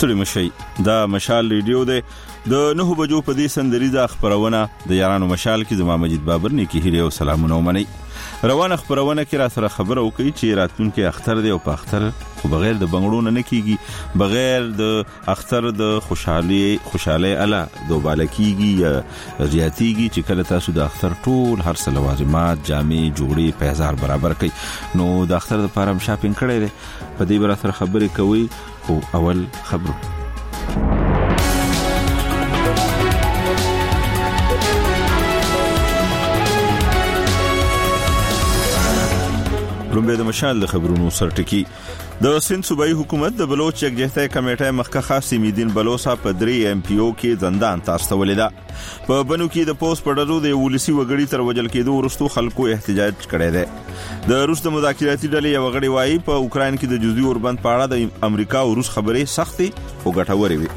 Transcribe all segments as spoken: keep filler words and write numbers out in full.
ستړي مشي دا مشال ریډیو دی د نهو بجو په دې سندریزه خبرونه د یارانو مشال کې زما مجید بابر نیکی هیله او سلامونه ومني. روانه خبرونه کې را سره خبره وکړي چې راتلونکي اختر دی او په اختر خو بغیر د بنگړو نه کیږي، بغیر د اختر د خوشحالي خوشحالي اله دوباله کیږي یا زیاتیږي چې کله تاسو د اختر ټول هر څه لوازمات جامې جوړي په هزار برابر کړئ نو د اختر لپاره هم شاپینګ کړئ دی. په دې بر سره خبرې کوي او اول خبرو لومبه د مشال د خبرونو سرټکی. د سند صوبایي حکومت د بلوچ یکجهتۍ کمیټې مخکخه سیمیدین بلوسا په درې ایم پی او کې زندان تاستولې ده. په بنو کې د پوس پړدو د ولسی وګړي تر وجل کېدو ورستو خلکو احتجاج کړی دی. د روس د مذاکراتي ډلې یو غړي وایي په اوکرين کې د جزوي اوربند په اړه د امریکا او روس خبرې سختي او ګټورې وي.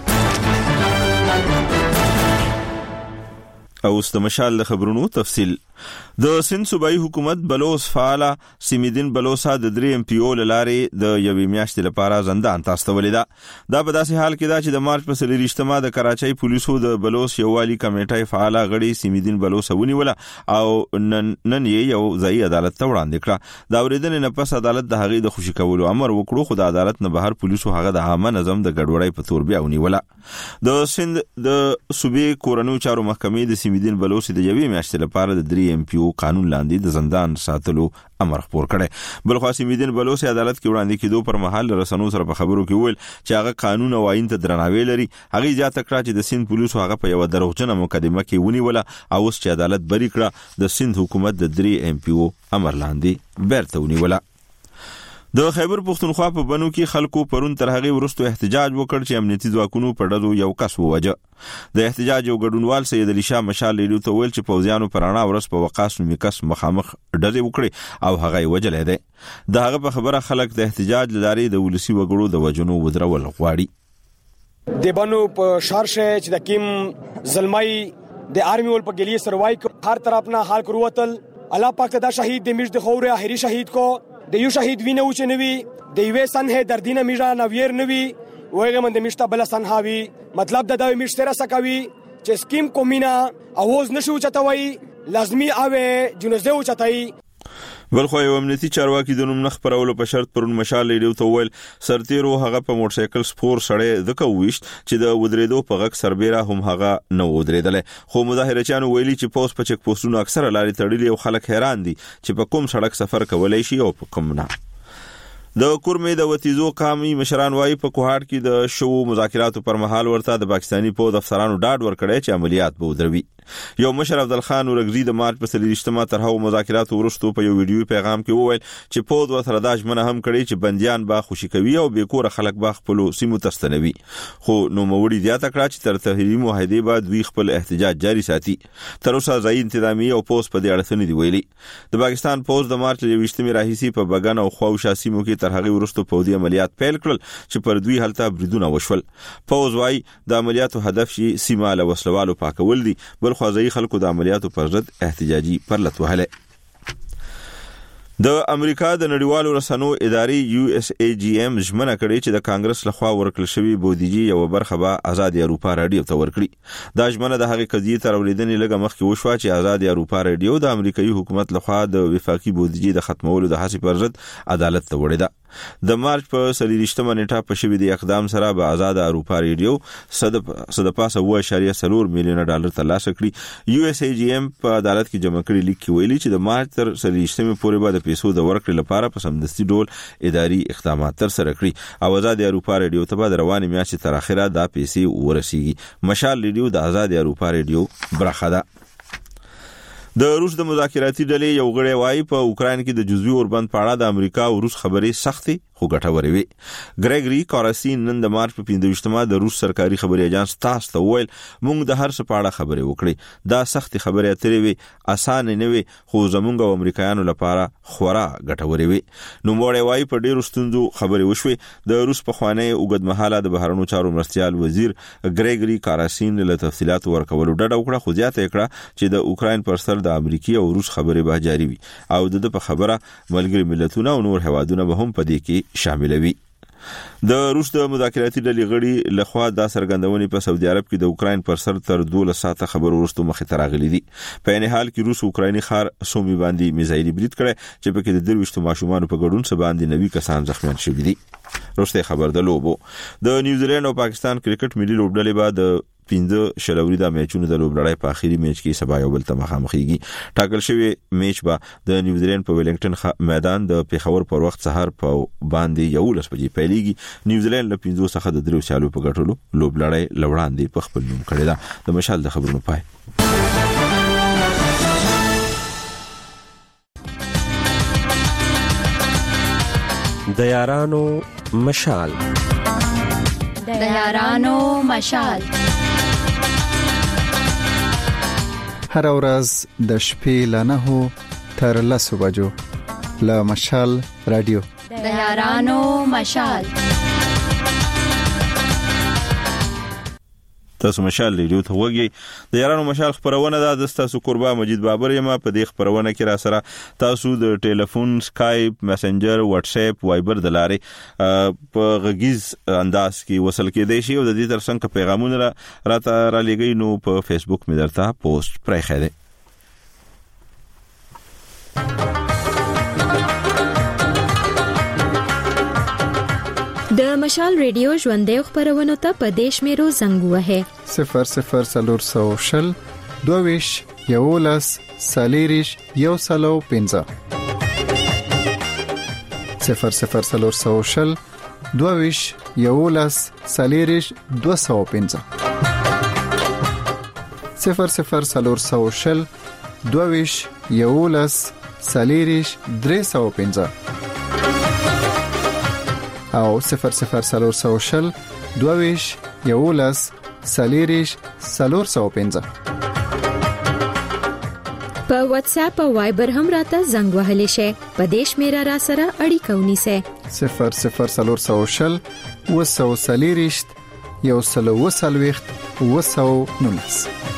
او ست مشال د خبرونو تفصیل. د سند صوبایي حکومت بلوس فعال سیمیدین بلوسا د درې ایم پی او لارې د یوې میاشتې لپاره زندان تاستولې ده. دا په داسې حال کې ده چې د مارچ په څلوېښتمه د کراچۍ پولیسو د بلوس یووالي کمیټې فعال غړي سیمیدین بلوسا ونیوله او نن نن یې یو ځای عدالت ته وړاندې کړه. دا اوریدنې نه پس عدالت د هغې د خوشي کولو امر وکړو، خو د عدالت نه بهر پولیسو هغه د عامه نظم د ګډوډۍ په تور بیا ونیوله. د سند د صوبې کورنیو چارو محکمې د سیمیدین بلوسا د یوې میاشتې لپاره د درې ایم پی او قانون لاندې د زندان ساتلو امر خپور کړي. بل خو سیمیدین بلوسا عدالت کې وړاندې کېدو پر مهال رسنو سره په خبرو کې ویل چې هغه قانون او آئین ته درناوی لري. هغه زیاته کړه چې د سند پولیسو هغه په یو دروغجنه مقدمه کې ونیوله او اوس چې عدالت بری کړه د سند حکومت د درې ایم پی او امر لاندې بیرته ونیوله. د خیبر پختونخوا په بنو کې خلکو پرون تر هغه ورستو احتجاج وکړ چې امنیتي ځواکونو په ډزو یو کس ووجه. د احتجاج یو ګډونوال سید علي شاه مشال لیدو ته ویل چې پوځیانو پرانا ورس په وقاص نومي کس مخامخ ډزې وکړي او هغه یې وجلې ده. د هغه په خبره خلک د احتجاج لاري د ولسی وګړو د وجنو ودرول غواړي. د بنو په شارشه چې د کیم زلمای د آرمي ول په ګلیه سروای هر طرف نه حال کروتل الله پاک دا شهید د میش د خوره اخري شهید کو د یو شهید وینو چې نوي د یوې سنه دردینه میرا نویر نوي وایغه من د میشته بل سن هاوي مطلب د دوی میشته را سکوي چې سکیم کومینا اواز نشو چتوي لازمی اوه جنزه او چتای. بل خو یو امنیتي چارواکي د نوم نخ پرولو په شرط پرون مشال لیدو ته ویل سرتیرو هغه په موټر سایکل سپور سړی د کوويشت چې د ودریدو په غک سربېره هم هغه نه ودریدل. خو مظاهره چانو ویلي چې پوس په چک پوسټونو اکثره لاري تړلي او خلک حیران دي چې په کوم سړک سفر کولای شي او په کوم نه. د کورمې د وتیزو قامي مشران وايي په کوهاټ کې د شو مذاکراتو پر مهال ورته د پاکستاني پوز افسرانو ډاډ ورکړی چې عملیات به ودروي. یو مشر عبد الخان ورغزي د مارچ په څلوېښتمه تر هغو مذاکراتو وروسته په یو ویډیو پیغام کې وویل چې پوز ورسره دا ژمنه هم کړې چې بنديان به خوشي کوي او بې کوره خلک به خپل سیمو ته ستنوي. خو نوموړي زیاته کړه چې تر تحریري معاهدې بعد دوی خپل احتجاج جاري ساتي. تر اوسه ځای انتظامیه او پوز په دې اړه څه نه دی ویلي. د پاکستان پوز د مارچ یوویشتمې راهیسي په بګن او خواوشا سیمو کې تر هغه وروسته پوځي عملیات پیل کړل چې پر دوی هلته بریدونه وشول. پوز وايي د عملیاتو هدف شي سیمه له وسلوالو پاکول دي، بل خو ځای خلکو د عملیاتو پر ضد احتجاجي پرلت وهله. د امریکا د نړیوالو رسنو ادارې یو اس ای جی ام ژمنه کړې چې د کانګرس لخوا ورکړل شوی بودیجه یو برخه به آزاد اروپا رادیو ته ورکړي. دا ژمنه د هغې قضیې تر اوریدنې لږه مخکې وشوه چې آزاد اروپا رادیو د امریکایي حکومت لخوا د وفاقي بودیجه د ختمولو د هڅې پر ضد عدالت ته وړې ده. د مارچ په څلوېښتمه نیټه په شوی د اقدام سره به آزاد اروپا رادیو صد صد پاسه اوه اعشاریه څلور میلیونه ډالر ترلاسه کړي. یو اس ای جی ام په عدالت کې جمع کړي لیک کې ویلي چې د مارچ تر څلوېښتمې پورې به د پیسو د ورکړې لپاره په سمدستي ډول اداري اقدامات تر سره کړي او آزاد اروپا رادیو ته به د روانې میاشتې تر اخره دا پیسې ورسیږي. مشال رادیو د آزاد اروپا رادیو برخه ده. د روس د مذاکراتي ډلې یو غړی وايي په اوکرين کې د جزوي اوربند په اړه د امریکا او روس خبرې سختي خو ګټورې وي. ګریګري کاراسین نن د مارچ په پنځه د روس سرکاري خبري اژانس تاس ته ویل موږ د هر څه په اړه خبرې وکړې. دا سختي خبرې اترې وي، اسانه نه وي، خو زمونږ او امریکایانو لپاره خورا ګټورې وي. نو موږ وايي په ډیرو ستونزو خبرې وشوي. د روس په خوانی اوګدمحاله د بهرنیو چارو مرستيال وزیر ګریګري کاراسین له تفصيلات ورکولو ډډه وکړه، خو زیاته کړه چې د اوکرين پر سر د امریکای او روس خبرې به جاری وي او د په خبره ملګری ملتونه او نور هوادونه به هم په دې کې شامل وي. د روس د مذاکراتي ډلې غړي لخوا د سرګندونې په سعودي عرب کې د اوکرين پر سر تر دولس ساعته خبرو وروسته مخې ته راغلي دي. په ان حال کې روس اوکرایني خار سومي باندې میزایل برید کړي چې په کې د درويشتو ماشومان په ګډون سره باندې نوي کسان زخمیان شوي دي. روسته خبر د لوبو د نیوزیلند او پاکستان کرکټ ملي لوبډلې بعد پنځه شلوري د میچونو د لوبلړۍ په اخیری میچ کې سبا یو بل ته مخامخېږي. ټاکل شوی میچ به د نیوزیلند په ویلنګټن میدان د پیښور پر وخت سهار په باندې یو لس بجې پیلېږي. نیوزیلند له پنځو څخه د درو سالو په ګټلو لوبلړۍ لوړاندې په خپل نوم کړی دا. د مشال د خبرونو پای. د یارانو مشال د یارانو مشال هر ورځ د شپې له نهو تر لسو بجو له مشال رادیو د یارانو مشال. تاسو مشال ریډیو ته وګورئ. د یارانو مشال خبرونه ده. د تاسو قربا مجید بابر یم. په دې خبرونه کې را سره تاسو د ټلیفون، سکایپ، میسنجر، واتس اپ، وایبر د لارې په غږیز انداز کې وصل کېدای شي او د دې ترڅنګ پیغامونه راته را لګي نو په فیسبوک مې درته پوسټ پرې خېده. د مشال ریډیو ژوندې خبرونه ته په دیش میرو زنګ وه صفر صفر سلور سو شل دویش یولس سالیریش یو سلو پنځه صفر صفر سلور سو شل دویش یولس سالیریش دو سو پنځه صفر صفر سلور سو شل دویش یولس سالیریش درې سو پنځه او صفر صفر سلور سو شل دویش یولس سالیریش سلور سو پنځه. په واتس اپ او وایبر هم راته زنګ وهلی شي. په دیش میرا را سره اړیکه ونیسه صفر صفر سلور سو شل وسو سالیریش یو سلو وسلويخت وسو نونس.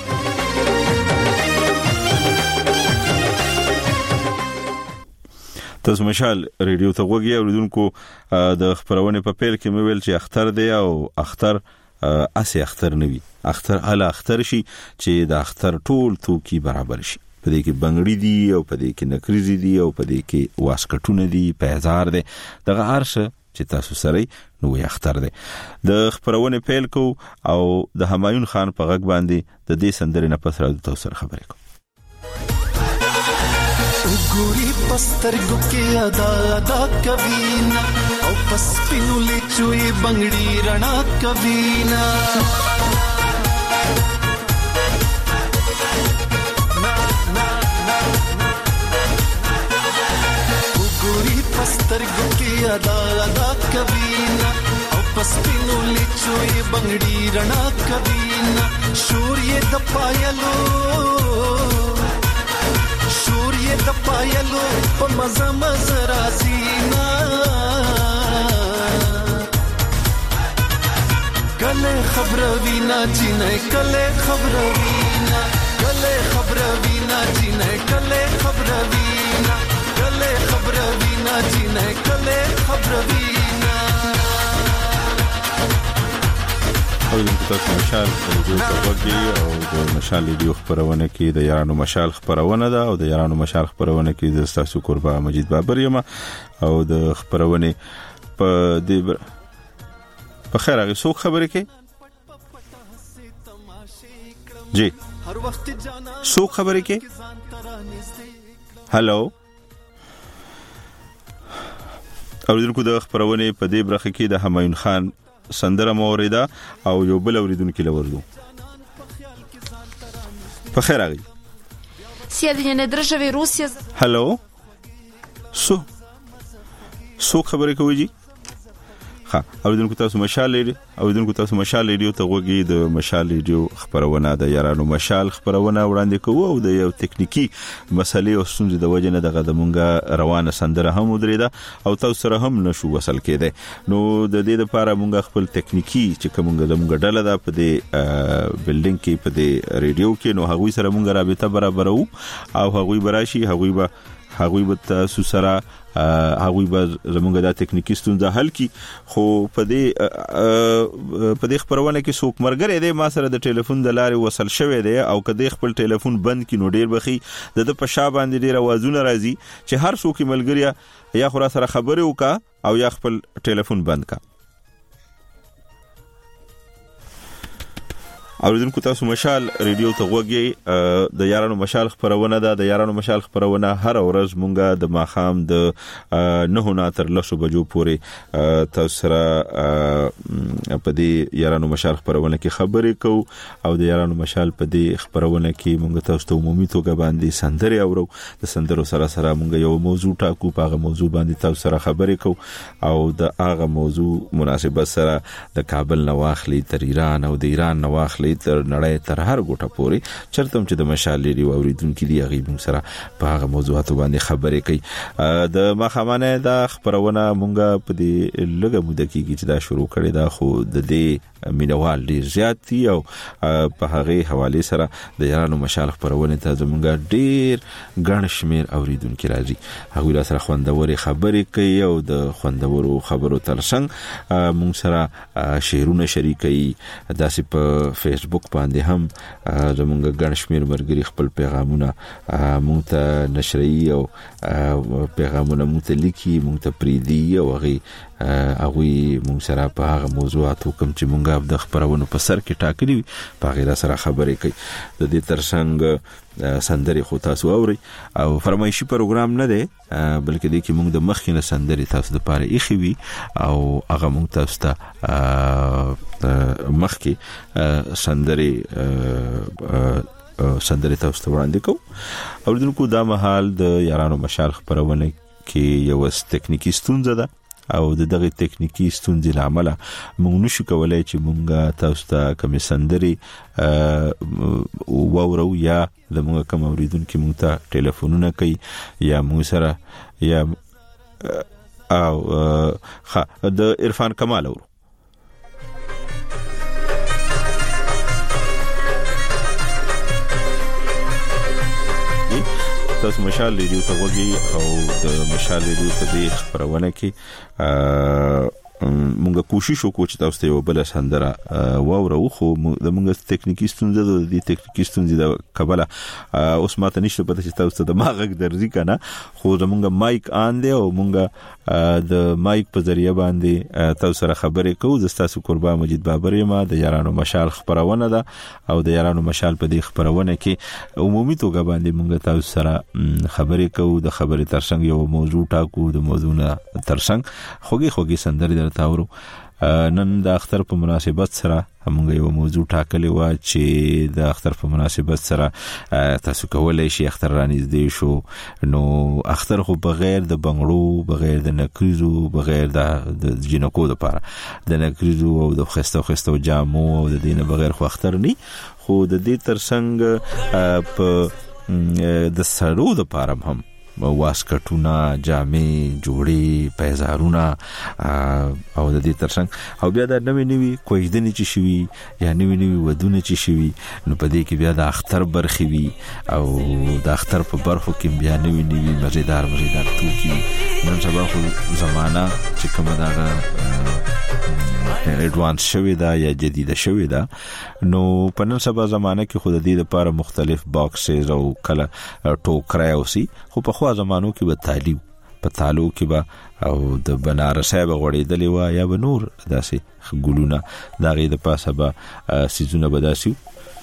تاسو مشال ریډیو ته وګورئ. اوریدونکو د خبرونه په پیل کې مې ویل چې اختر دی او اختر اسی اختر نوي اختر اعلی اختر شي چې د اختر ټول توکي برابر شي. په دې کې بنگړي دي او په دې کې نکریزي دي او په دې کې واسکټونه دي، پیزار دي، دغه هرڅه چې تاسو سره نو اختر دی. د خبرونه پیل کو او د همایون خان په غږ باندې د دې سندرې نه پس راځو تاسو سره خبرې کوم. ګوري پسترګو کې ادا ادا کوینا او پسپینو لچوي بنگړي رڼا کوینا ګوري پسترګو کې ادا ادا کوینا او پسپینو لچوي بنگړي رڼا کوینا شوري د پایلو شوري د پایلو په مزه مزه رازینا کله خبر وینا جنې کله خبر وینا کله خبر وینا جنې کله خبر وینا کله خبر وینا جنې کله خبر وینا. او د تاسو مشال ریډیو ته وګورئ او د مشال ریډیو خبرونه کې د یارانو مشال خبرونه ده او د یارانو مشال خبرونه کې د تاسو قربا مجید بابر یم او د خبرونه په دې په خیر هغه څوک خبرې کوي جی څوک خبرې کوي هالو اوریدونکو د خبرونه په دې برخه کې د همایون خان سندره موریدا او یو بل اوریدونکو لورلو په خیر راغی Sjedinjene države i Rusija. هالو سو سو خبرې کوي جی ها اوریدونکو تاسو مشال لري اوریدونکو تاسو مشال لري ته وګورئ د مشال لري خبرونه د یارانو مشال خبرونه وړاندې کوو او د یو ټکنیکی مسلې او ستونزې د وجه نه دغه د مونږه روانه سندره هم ودرېده او تاسو سره هم نشو وصل کېده نو د دې لپاره مونږ خپل ټکنیکی چې کومه د مونږ ډله ده په دې بلډینګ کې په دې ریډیو کې نو هغوی سره مونږ رابطه برابرو او هغوی براشي هغوی به هغوی به تاسو سره هغوی به زمونږ د ټکنیکی ستونزه حل کی خو په دې په دې خبرونه کې څوک مرګره دی ما سره د ټلیفون د لارې وصل شوی دی او کله خپل ټلیفون بند کی نو ډیر بخي د په شا باندې ډیر आवाजونه راځي چې هر څوک ملګری یا خورا سره خبرې وکا او یا خپل ټلیفون بند کا. اوریدونکو تاسو مشال ریډیو ته غوږی د یارانو مشال خبرونه ده. د یارانو مشال خبرونه هر ورځ مونږه د ماخام د نه نه تر لسو بجو پورې تاسو سره په دې یارانو مشال خبرونه کې خبرې کوو او د یارانو مشال په دې خبرونه کې مونږ تاسو ته عمومي توګه باندې سندري اورو. د سندرو سره سره مونږ یو موضوع ټاکو په هغه موضوع باندې تاسو سره خبرې کوو او د هغه موضوع مناسبت سره د کابل نواخلی تر ایران او د ایران نواخلی تر نړۍ تر هر ګوټه پورې چرته چې د مشال لري اوریدونکو دی هغه موږ سره په هغه موضوعاتو باندې خبرې کوي. د مخامنه د خبرونه مونږه په دې لږه موده کې چې دا شروع کړي دا خو د دې مینوال ډیر زیات دي او په هغه حواله سره د یارانو مشال خبرونه ته زمونږ ډیر ګڼ شمیر اوریدونکو راځي. هغه لا سره خوندوري خبرې کوي او د خوندورو خبرو ترڅنګ مونږ سره شعرونه شریکي. داسې په فیسبوک باندې هم زمونږ ګڼ شمیر مرګري خپل پیغامونه مونږ ته نشري او پیغامونه مونږ ته لیکي مونږ ته پریدي او هغه هغه مونږ سره په هغه موضوعاتو کوم چې مونږه د خبرونو په سر کې ټاکلي په غیر سره خبرې کوي. د دې ترڅنګ سندري خو تاسو اوري او فرمایشي پروګرام نه دی بلکې د کې مونږ د مخینه سندري تاسو د پاره ایخي وي او هغه مونږ تاسو ته مخکې سندري سندري تاسو ته وړاندې کوو. اوریدونکو دا مهال د یارانو مشال خبرونه کې یو ټکنیکی ستونزه ده او د دغه ټکنیکی ستونزې لامل موږ نشو کولای چې موږ تاسو ته کوم سندري وورو یا د موږ کوم اوریدونکو موږ ته ټلیفونونه کوي یا موږ سره یا او خا د عرفان کمال اورو. تاسو مشال ریډیو ته وګورئ او د مشال ریډیو په دې خبرونه کې مونږه کوشش وکړو چې تاسو ته یو بل سندره واورو خو د مونږه ټکنیکی ستونزه د دې ټکنیکی ستونزې د کبله اوس ماته نشته پته چې تاسو ته د ماغک درځي کنه خو زمونږه مایک آن دی او مونږه د مایک په ذریعہ باندې تاسو سره خبرې کوو. د تاسو قربان مجید بابر یم د یارانو مشال خبرونه ده او د یارانو مشال په دې خبرونه کې عمومي توګه باندې مونږه تاسو سره خبرې کوو. د خبرې ترڅنګ یو موضوع ټاکو د موضوعونه ترڅنګ خوږی خوږی سندري تاورو. نن د اختر په مناسبت سره موږ یو موضوع ټاکلی و چې د اختر په مناسبت سره تاسو کولای شي اختر رانیږدې شو نو اختر خو بغیر د بنگړو بغیر د نکریزو بغیر د جنکو د پاره د نکریزو او د خستو خستو جامو او د دینه بغیر خو اختر نه خو د دې ترڅنګ په د سړو د پاره هم واسکټونه جامې جوړې پیزارونه او د دې ترڅنګ او بیا د نوې نوې کوژدنې چې شوي یا نوې نوې ودونه چې شوي نو په دې کې بیا د اختر برخې وي او د اختر په برخو کې بیا نوې نوې مزیدار مزیدار توکي. نن سبا خو زمانہ چې کومه دا ایڈوانس شوی دا یا جدید شوی دا نو په نن سبا زمانہ کې خود دې لپاره مختلف باکسز او کله ټوکرای اوسي خو په خو زمانو کې به تعلیم په تعلق کې به او د بنارس به غوړېدلې و یا به نور داسې ګلونه دغه د پاسه به سيزونه به داسي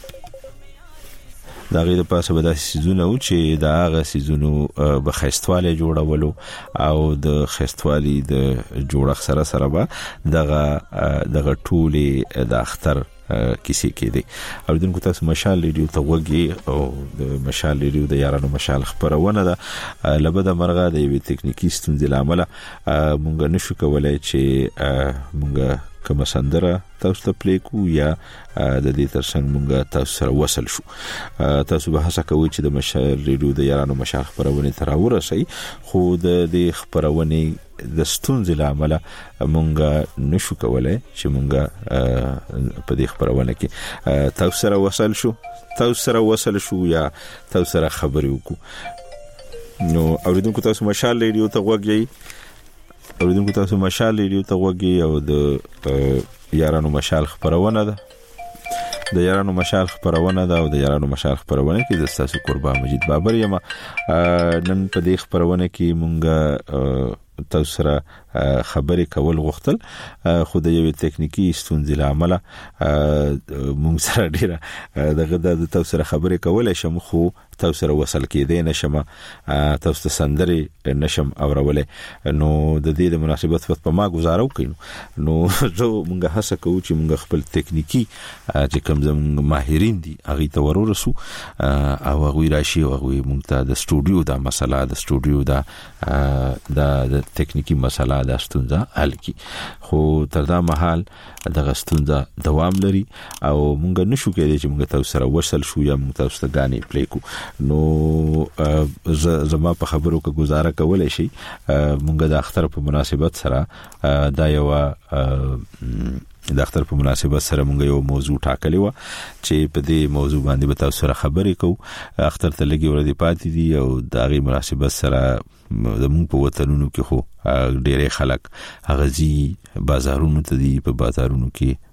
دغه د پاسه به داسې سيزونه او چې دا هغه سيزونو به خستواله جوړولو او د خستوالي د جوړخ سره سره به دغه دغه ټولي د اختر کیسې کې دي. او دغه تاسو مشال ریډیو ته وګورئ او د مشال ریډیو د یارانو مشال خبرونه ده لبد مرغه د یوې ټکنیکی ستونزې لامل مونږ نشو کولای چې مونږ کوم سندره تاسو ته پلی کو یا د دې ترڅنګ مونږ تاسو سره وصل شو. تاسو به هڅه کوئ چې د مشال ریډیو د یارانو مشال خبرونه تر ورسئ خو د دې خبرونه د ستونزې لامل مونږ نشو کولای چې مونږ په دې خبرونه کې تاسو سره وصل شو تاسو سره وصل شو یا تاسو سره خبرې وکړو. نو اوریدونکو تاسو مشال ریډیو ته وګورئ اوریدونکو تاسو مشال ریډیو ته وګورئ او د یارانو مشال خبرونه ده د یارانو مشال خبرونه ده او د یارانو مشال خبرونه کې د تاسو قربان مجید بابر یم نن په دې خبرونه کې مونږه تاسو سره خبرې کول غوښتل خو د یو ټکنیکی ستونزې لامل مونږ سره ډیره دغه د تاسو سره خبرې کولای شم خو تاسو سره وصل کېدې نشم تاسو ته سندري نشم اورولې نو د دې د مناسبت په ما گزارو کینو نو زه مونږه هڅه کوو چې مونږ خپل ټکنیکی چې کوم زموږ ماهرین دي هغه ته ورورسو او هغه راشي او هغه مونږ ته د سټوډیو دا مسله د سټوډیو دا د ټکنیکی مسله د ستونزه حل کی خو تر دا مهال د ستونزه دوام لري او مونږ نشو کېدای چې مونږ تاسو سره وصل شو یا مونږ تاسو ته غانې پلی کو نو زما په خبرو کې گزاره کولای شي مونږ د اختر په مناسبت سره دا یو د اختر په مناسبت سره مونږ یو موضوع ټاکلی و چې په دې موضوع باندې به تاسو سره خبرې کوو اختر ته لګي ورته پاتې دي او د هغه مناسبت سره د مونږ په وطنونو کې خو ډېرې خلک هغه زی بازارونو ته دي په بازارونو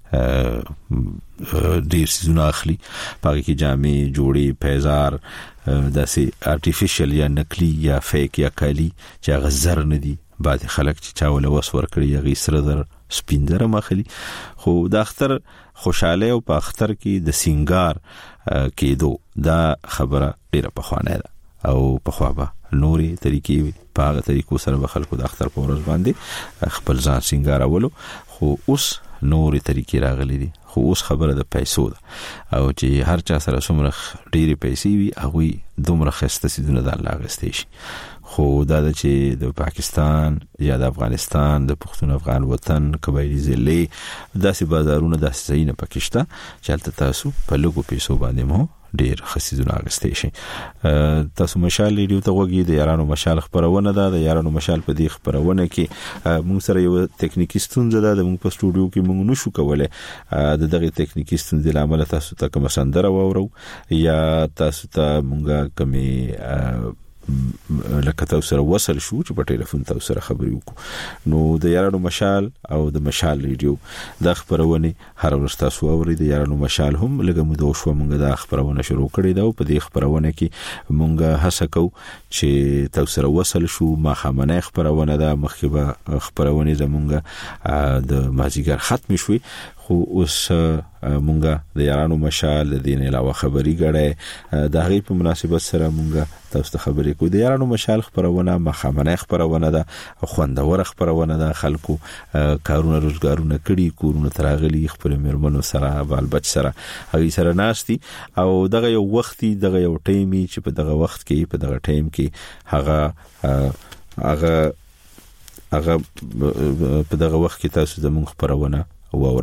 کې ډېر سيزونه اخلي پاره کې جامې جوړي پیزار داسې آرټیفیشل یا نقلي یا فیک یا کالی چې هغه زر نه دي بعض خلک چې چاوله وسور کړی هغه سره در سپینځره مخلي خو د اختر خوشاله او په اختر کې د سینګار کېدو دا خبره ډیره په خوانه ده او په خوابه نوري طریقې په هغه طریقو سره به خلکو د اختر په ورځ باندې خپل ځان سینګارولو خو اوس نوري طریقې راغلي دي خو اوس خبره د پیسو ده او چې هر چا سره څومره ډېری پیسې وي هغه دومره خسته سيزونه د الله غستې شي خو دا چې د پاکستان یا د افغانستان د پښتون افغان وطن قبایلی ضلع داسې بازارونه داسې ځایونه پکشته چې تاسو په لګو پیسو باندې مو ډیر خصيزونه غستې شي تاسو مشال ریډیو ته وګورئ د یارانو مشال خبرونه ده د یارانو مشال په دې خبرونه کې موږ سره یو ټکنیکی ستونزه ده د موږ په سټوډیو کې موږ نشو کولای د دغه ټکنیکی ستونزې لامل تاسو ته کوم سندره وورو یا تاسو ته موږ کومي لکه تاسو سره وصل شو چې په ټلیفون تاسو سره خبرې وکړو نو د یارانو مشال او د مشال ریډیو د خبرونه هر ورځ تاسو اورئ د یارانو مشال هم لګه مو د شو مونږ د خبرونه شروع کړې ده او په دې خبرونه کې مونږ هڅه کوو چې تاسو سره وصل شو ما خامنه خبرونه ده مخکې خبرونه زمونږ د مازیګر ختم شوي خو اوس مونږه د یارانو مشال د دین علاوه خبري غړې د هغې په مناسبت سره مونږه تاسو ته خبرې کوو د یارانو مشال خبرونه مخامنه خبرونه ده خوندور خبرونه ده خلکو کارونه روزګارونه کړي کورونه تراغلي خپل مرمنو سره بال بچ سره هغه سره ناشتي او دغه یو وختي دغه یو ټایمي چې په دغه وخت کې په دغه ټایم کې هغه هغه هغه په دغه وخت کې تاسو زموږ خبرونه ووري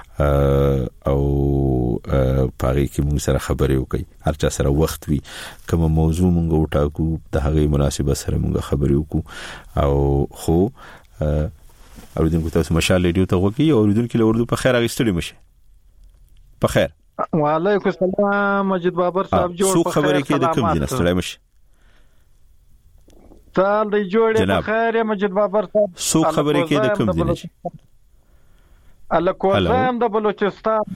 او پاره کې موږ سره خبرې وکړي هر چا سره وخت وي کوم موضوع موږ وټاکو د هغه مناسبه سره موږ خبرې وکړو او خو اوریدونکو تاسو مشال ریډیو ته وګورئ او اوریدونکو له اردو په خیر اغستړي مشه په خیر وعلیکم السلام مجید بابر صاحب جوړ په خبرې کې د کوم دي نستړی مشه تال دی جوړ په خیر مجید بابر صاحب سو خبرې کې د کوم دي نشه الله کوزم د بلوچستان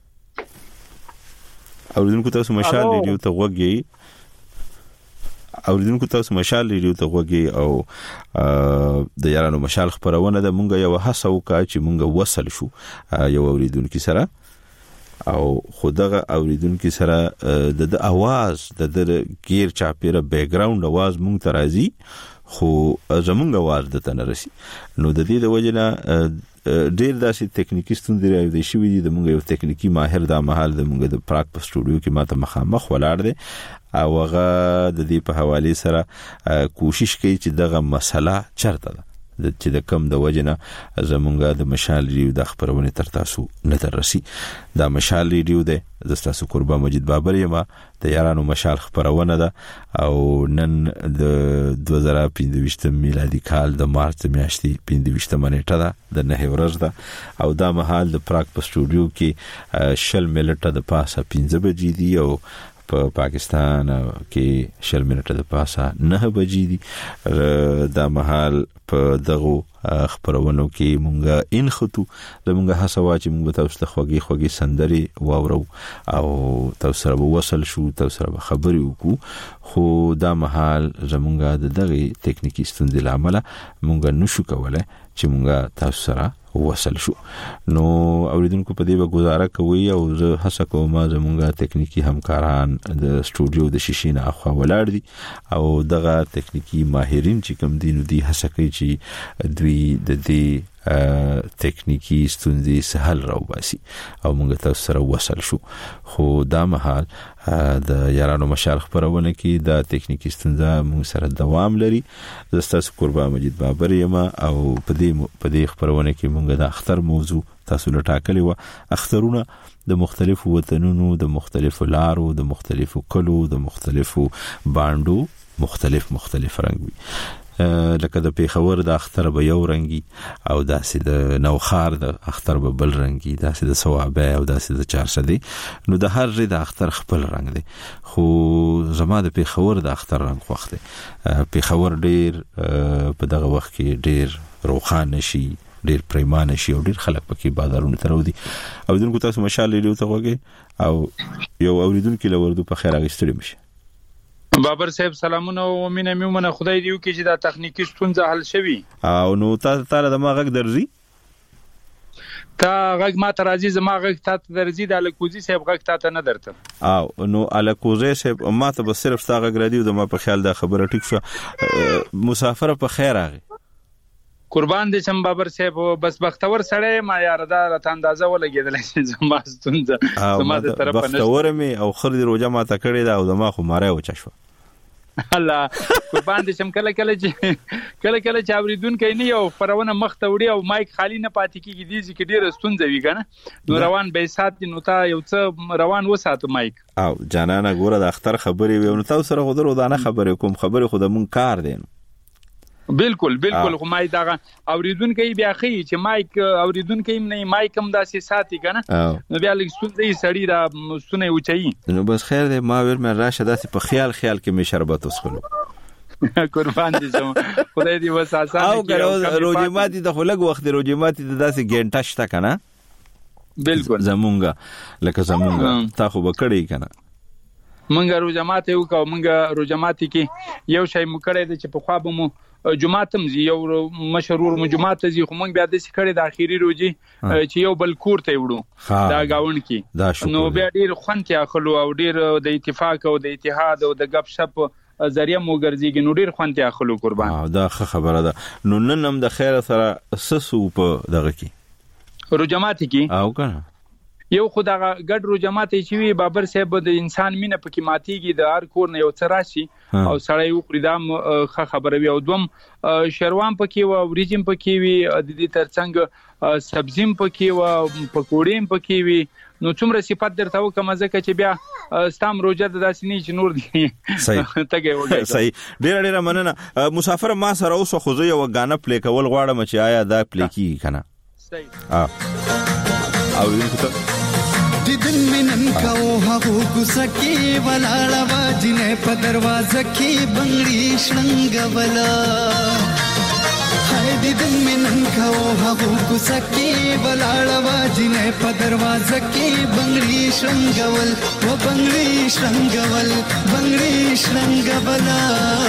اوریدونکو تاسو مشال ریډیو ته وګورئ اوریدونکو تاسو مشال ریډیو ته وګورئ او د یارانو مشال خبرونه د مونږ یو هڅه وکړه چې مونږ وصل شو یو اوریدونکو سره او خدغه اوریدونکو سره د اواز د غیر چاپیره بیک گراوند اواز مونږ ته راځي خو زمونږ اواز د تنرسي نو د دې د وجنه ډیر داسې ټکنیکی ستوندې راوړي شي وي د موږ یو ټکنیکی ماهر د محل د موږ د پراک په سټوډیو کې ماته مخامخ ولاړ دي او هغه د دې په حواله سره کوشش کوي چې دغه مسله چرته ده چې د کم د وجنه زمونږه د مشال ریډیو د خبرونه تر تاسو نه ترسي دا مشال ریډیو ده د تاسو قربان مجید بابر یم د یارانو مشال خبرونه ده او نن د دوه زره پنځه میلادي کال د مارچ میاشتې پنځه منېټه ده د نه ورځ ده او دا مهال د پراک په سټوډیو کې شل ملټه د پاسه پنځه بجې دي او په پاکستان کې شل منټه د پاسه نه بجې دي دا مهال په دغه خبرونو کې مونږه ان خطو زمونږه هڅه چې مونږ تاسو ته خوږی خوږی سندري واورو او تاسو سره وصل شو تاسو سره خبري وکړو خو دا مهال زمونږه د دغه ټکنیکی ستونزې لامل مونږ نشو کولای چې مونږه تاسو سره وصل شو نو اوریدونکو په دې به گزاره کوي او زه هڅه کوم زمونږه ټکنیکی همکاران د سټوډیو د شیشې نه اخوا ولاړ دي او دغه ټکنیکی ماهرین چې کوم دي نو دي هڅه کوي چې دوی د دې ټکنیکی ستونزې سهل راوباسي او موږ تاسو سره وصل شو خو دا مهال د یارانو مشال خبرونه کې دا ټکنیکی ستونزه موږ سره دوام لري زستاسو قربان مجید بابر یم او په دې په دې خبرونه کې موږ د اختر موضوع تاسو له ټاکلې و اخترونه د مختلفو وطنونو د مختلفو لارو د مختلفو کلو د مختلفو باندو مختلف مختلف رنگ وي لکه د پیښور د اختر به یو رنگي او داسې د نوخار د اختر به بل رنگي داسې د ثوابه او داسې د چارسدي نو د هر ځای د اختر خپل رنگ دی خو زما د پیښور د اختر رنگ خوښ دی پیښور ډیر په دغه وخت کې ډیر روخانه شي ډیر پریمانه شي او ډیر خلک پکې بازارونو ته راوځي او دونکو تاسو مشال لیدو ته وګورئ او یو اوریدونکو لوردو په خیر اغستړي مشه بابر صاحب سلامونه او مینه میومنه خدای دیو کې چې دا تخنیکی ستونزه حل شوي او نو تاسو ته د ما غږ درځي تا غږ ما ته راځي زما غږ ته درځي د الکوزي صاحب غږ ته نه درته او نو الکوزي صاحب ما ته بس صرف تا غږ راځي د ما په خیال دا خبره ټیک شو مسافر په خیر راغی قربان دي شم بابر صاحب بس بختور سړی ما یار دا راته اندازه ولګیدل چې زما ستونزه زما د طرف نه بختور می او خر دی روجه ما ته کړی دا او د ما خو ماره و چشو الله قربان دي شم کله کله چې کله کله چې اوریدونکو نه یو فرونه مخ ته وړي او مایک خالی نه پاتې کیږي دي چې ډیره ستونزه وي کنه نو روان به سات نو تا یو څه روان وساتو مایک او جانانه ګوره د اختر خبرې وي نو تاسو سره غوډرو دا نه خبرې کوم خبرې خو د مون کار دي بالکل بالکل خو مای دا اوریدونکو بیا خي چې مایک اوریدونکو نه مایک هم داسې ساتي کنه نو بیا لږ ستونزې سړی دا ستونه اوچي نو بس خیر دی ما ور مې راشه داسې په خیال خیال کې می شربت وسخلو قربان دي زما خدای دې وساسه او ګرو روجماتي د خلک وخت روجماتي د داسې ګنټه شته کنه بالکل زمونږه لکه زمونږه تا خو بکړی کنه منګه روجمات یو کو منګه روجماتي کې یو شی مو کړی د چې په خواب مو جمعاتم زی یو مشرور مو جمعات زی خو مونږ بیا د سکړې د اخیری روزي چې یو بل کور ته وړو دا گاون کې نو بیا ډیر خوانتیا خلو او ډیر د اتفاق او د اتحاد او د غب شپ ذریعہ مو ګرځيږي نو ډیر خوانتیا خلو قربان دا خبره ده نو نن هم د خیر سره سسو په دغه کې روجمات کې او کنه یو خدای ګډ رو جماعت چې وی بابر صاحب د انسان مینه پکې ماتيږي د هر کور نه یو تراشي او سړی یو پردام خبره وی او دوم شروان پکې و وريجم پکې وی د دې ترڅنګ سبزیم پکې و پکوړیم پکې وی نو څومره صفات درته وکم ځکه چې بیا ستام روزه د داسنی چې نور دي صحیح تګي وګړي صحیح ډیر ډیر مننه مسافر ما سره اوس خو زه یو غانه پلی کول غواړم چې آیا دا پلی کی کنه صحیح اه او یو دن منن کاو هغو کوسکی ولاړه واجنه په دروازه کې بنگړي شنګولا هاي دن منن کاو هغو کوسکی ولاړه واجنه په دروازه کې بنگړي شنګول و بنگړي شنګول بنگړي شنګولا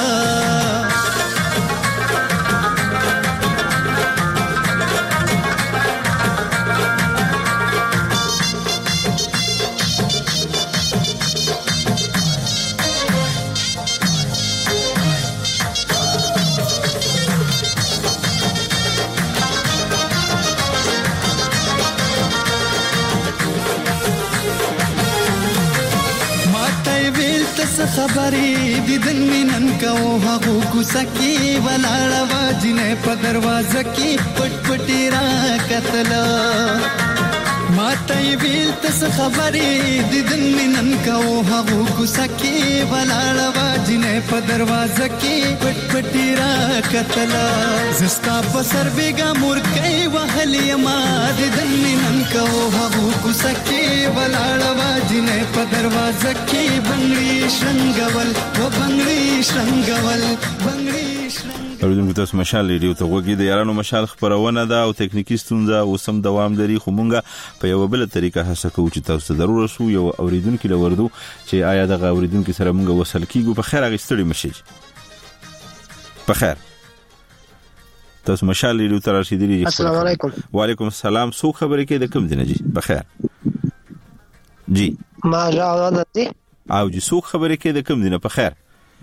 خبرې دیدن مینن کو هغه کوسکی ولاړه واجنه په دروازه کې پټ پټ را کتل ماته ویل تس خبرې دیدن مینن کو هغه کوسکی ولاړه جنې په دروازه کې پټ پټی را کتلا زستا په سر بیگا مورکې وهلې ما د دنې نن کو هغه کوسکې ولاړه وا جنې په دروازه کې بنگړي شنګول و بنگړي شنګول بنگړي اوریدونکو تاسو مشال ریډیو ته وګورئ د یارانو مشال خبرونه ده او تکنیکی ستونزه اوسم دوام لري خو مونږه په یو بل طریقه هڅه کوو چې تاسو ته ضرور سو یو اوریدونکو لوردو چې آیا د اوریدونکو سره مونږه وصل کیږو په خیر اغستړي مشي په خیر تاسو مشال ریډیو ته راشدلی السلام علیکم وعلیکم السلام سو خبرې کې د کوم دینه جی په خیر جی ما جواب درته او جی سو خبرې کې د کوم دینه په خیر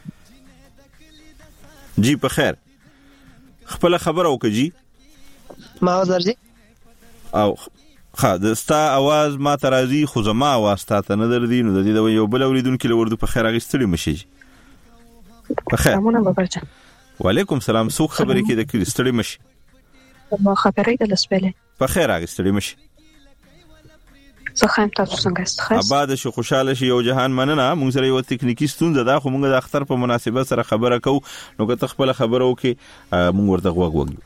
جی په خیر خپل خبر او کجی ما درځي او خا د ستا आवाज ما ترازی خو زما आवाज ته نه دردي نو د دې یو بل اوریدونکو لوردو په خیر اغستړي مشي په خیر سلامونه بابرجان وعلیکم السلام سو خبرې کې د کړستړي مشي ما خبرې د لسبله په خیر اغستړي مشي زه خایم تاسو څنګه است خاص آباد شو خوشاله شي یو جهان مننه مونږ سره یو تکنیکی ستونزه ده خو مونږ د اختر په مناسبت سره خبره کو نو که تخپل خبره وکي مونږ ورته غوږ وګو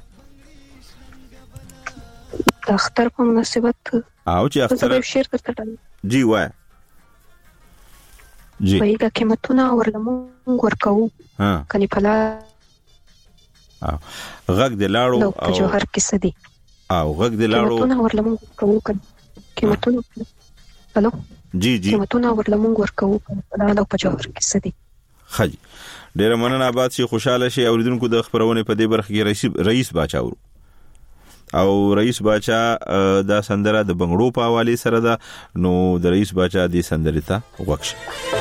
د اختر په مناسبت او چې اختر شیر کړل جی وای جی وای دا قیمتونه ورلمون ورکو ها کني پلا او غږ د لاړو او په جوهر کې سدي او غږ د لاړو قیمتونه ورلمون ورکو کني قیمتونه الو جی جی قیمتونه ورلمون ورکو پلا او په جوهر کې سدي خج ډیر مننه آباد شي خوشاله شي اوریدونکو د خبرونه په دې برخه کې رئیس رئیس باچاو او رئیس باچا دا سندره د بنگړو په حواله سره ده نو د رئیس باچا د سندرې ته وښه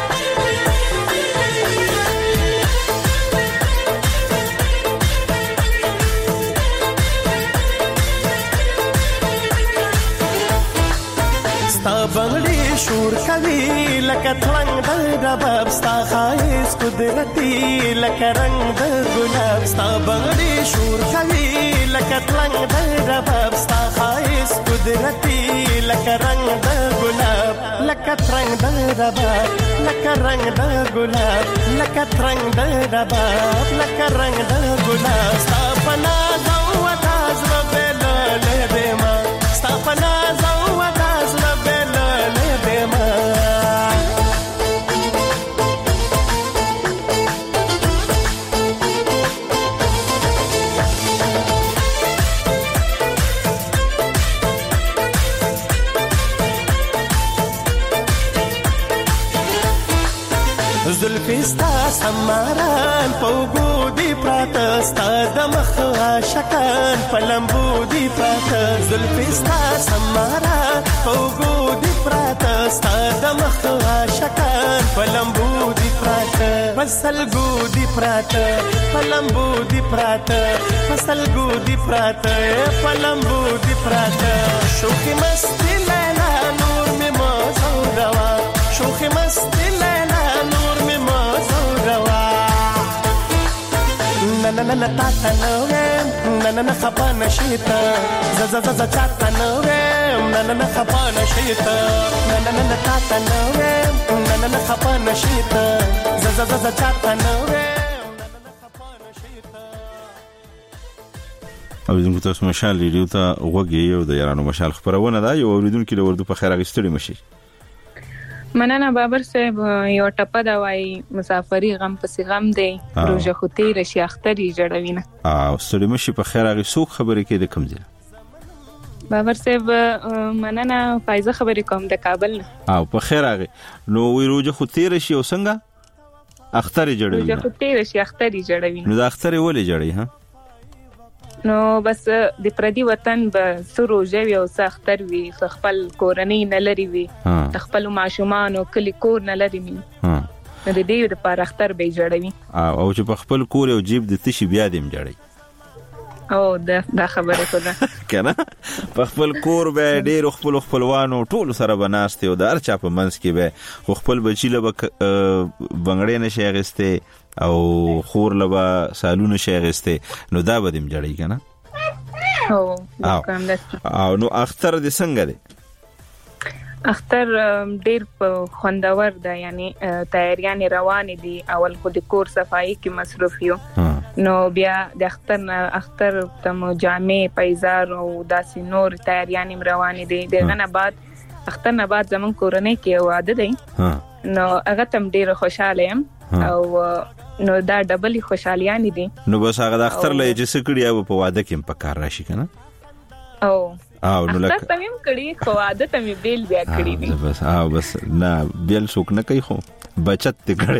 ستا بنگړي شور کوي لکه تلنګ د رباب ستا خایس قدرتي لکه رنگ د ګلاب ستا بنگړي شور کوي لکه تلنګ د رباب ستا خایس قدرتي لکه رنگ د ګلاب لکه ترنګ د رباب لکه رنگ د ګلاب لکه ترنګ د رباب لکه رنگ د ګلاب ستا پنا زو وتاز ربل له دما ستا پنا زو وتاز ربل له دما زلفستا سماران پوګودي پراته ستا د مخ عاشقان پلمبودي پراته زلفستا سماران پوګودي پراته ستا د مخ عاشقان پلمبودي پراته پسلګودي پراته پلمبودي پراته پسلګودي پراته پلمبودي پراته شوخي مستي لیلا نور می ما زوروا شوخي مستي لیلا na na na ta ta no na na na khapa nashita za za za za ta ta no na na na khapa nashita na na na ta ta no na na na khapa nashita za za za za ta ta no اوریدونکو تاسو مشال ریډیو ته وګورئ یو د یارانو مشال خبرونه ده یو اوریدونکو له ورته په خیر اغستړي مشي مننه بابر صاحب یو ټپه دا وای مسافری غم پسې غم دی روزه خو تیر شي اختري جوړوینه او ستړي مشي په خیر اغه سوق خبرې کې د کوم ځای بابر صاحب مننه فایزه خبرې کوم د کابل نه او په خیر اغه نو وی روزه خو تیر شي او څنګه اختري جوړوینه روزه خو تیر شي اختري جوړوینه نو د اختري ولې جوړي ها نو بس د پردي وطن به سرو جوي او سختر وي خپل کورنۍ نه لري وي خپل معشومان او کلی کور نه لري وي ها د دې د پر اختر به جوړوي او چې په خپل کور او جیب د تشي بیا دیم جوړي او دا دا خبره کوله کنه په خپل کور به ډېر خپل خپلوانو ټول سره بناسته او د هر چا په منځ کې به خپل بچی له بنگړې نشي غسته او خور لبا سالونه شي غسته نو دا بدیم جړی کنه او او نو اختر د څنګه دی اختر ډیر خوندور ده، یعنی تیاریان روان دي. اول خو د کور صفائی کې مصروف یو، نو بیا د اختر اختر تم جامع پیزار او داسې نور تیاریان روان دي. دغه نه بعد اختر نه بعد زمون کورنۍ کې واده دی، نو هغه تم ډیر خوشاله يم او نو دا ډبل خوشالیان دي. نو بس هغه د اختر لې چې سکړی او په واده کې په کار راشي کنه. او او نو لکه اختر تمیم کړي خو واده تم بیل بیا کړی دي. بس او بس نه بیل څوک نه کوي، خو بچت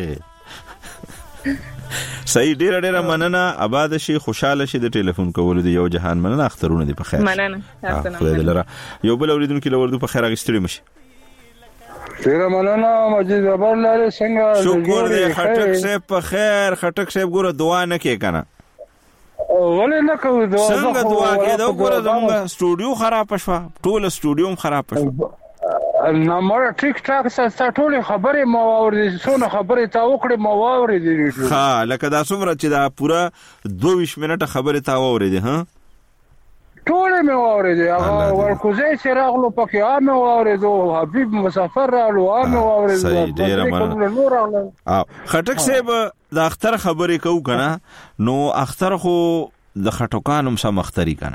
کړي. صحیح، ډیر ډیر مننه. آباد شي، خوشاله شي. د ټلیفون کولو دی یو جهان مننه. اخترونه دی په خیر. مننه. مننه. یو بل اوریدونکو لوردو په خیر اغستړي مشي. ډیر مننه مجید بابر لاره څنګه؟ شکر دی خټک صاحب په خیر. خټک صاحب ګوره دعا نه کوي کنه. ولې نه کوي دعا؟ څنګه دعا کوي؟ دا ګوره زموږ سټوډیو خراب شو، ټول سټوډیو خراب شو. نه مړ ټیک ټاک سره ټول خبرې مو اورېدې، څونه خبرې تا وکړې مو اورېدې. ها لکه دا څومره چې دا پوره دوه منټه خبرې تا اورېدې. ها ټول مې اورېدې. هغه ورکوزې چې راغلو پکې عام اورېدو، حبيب مسافر راغلو عام اورېدو. صحیح، ډیر مننه. او خټک صاحب د اختر خبرې کوو کنه، نو اختر خو د خټوکانو سم اختری کنه.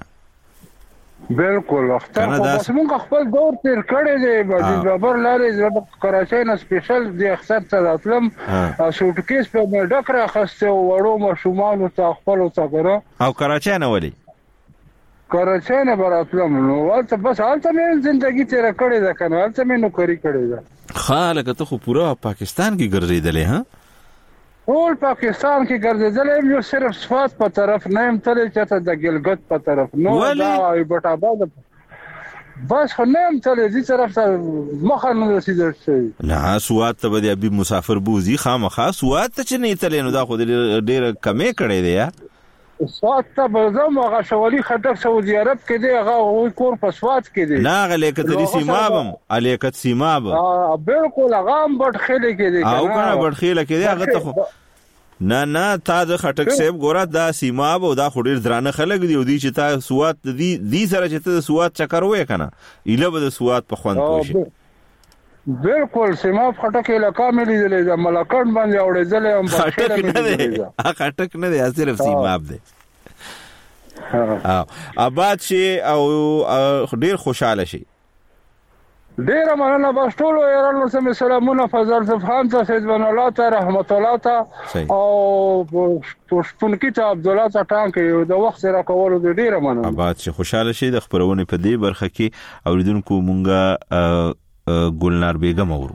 بالکل اختر خو بس مونږ خپل دور تیر کړی دی. مجید بابر لارې د کراچۍ نه سپیشل د اختر ته راتلم، سوټکیس په مې ډک راخسته او وړو ماشومانو ته خپلو ته کړه. او کراچۍ نه ولې؟ کراچۍ نه براتلم، نو هلته بس هلته مې زندگی تیر کړې ده کنه، هلته مې نوکری کړې ده. ښه لکه ته خو پوره پاکستان کې ګرځېدلې. ها ټول پاکستان کې ګرځېدلې، یو صرف صفات په طرف نه يم تللی، چې د ګلګت په طرف نو دا ایبټ آباد بس خو نه يم تللی، دې طرف ته مخه نه رسیدل شي. نه سوات ته به ابي مسافر بوزي خامخا. سوات ته چې نه تللی نو دا خو ډېر کمې کړې دی. یا سوات ته بزم هغه شوالي خټک سعودي عرب کې دی، هغه کور په سوات کې دی. نه هغه لیکت دي سیمابم الیکت سیماب. اه بالکل هغه هم بټ خېل کې دی. او کنه بټ خېل کې دی هغه ته خو نه نه تا د خټک صاحب ګوره دا سیماب او دا خډیر درانه خلک دی او دی چې تا سوات دی دی سره چې ته سوات چکر وې کنه اله به د سوات په خوند کوشي. بالکل سیماب خټک علاقہ مې لیدلې ده، ملکان باندې اورېدلې هم. خټک نه دی، خټک نه دی، صرف سیماب دی. ها آباد شي او ډیر خوشاله شي. ډیر مننه. بس ټول یارانو سم سلامونه. فضل سبحان ته، سید بن الله ته، رحمت الله ته او پښتونکی ته، عبد الله ته ټانګ د وخت سره کولو د ډیر مننه. آباد شي، خوشاله شي. د خبرونه په دې برخه کې اوریدونکو مونږه ګلنار بیگم اورو.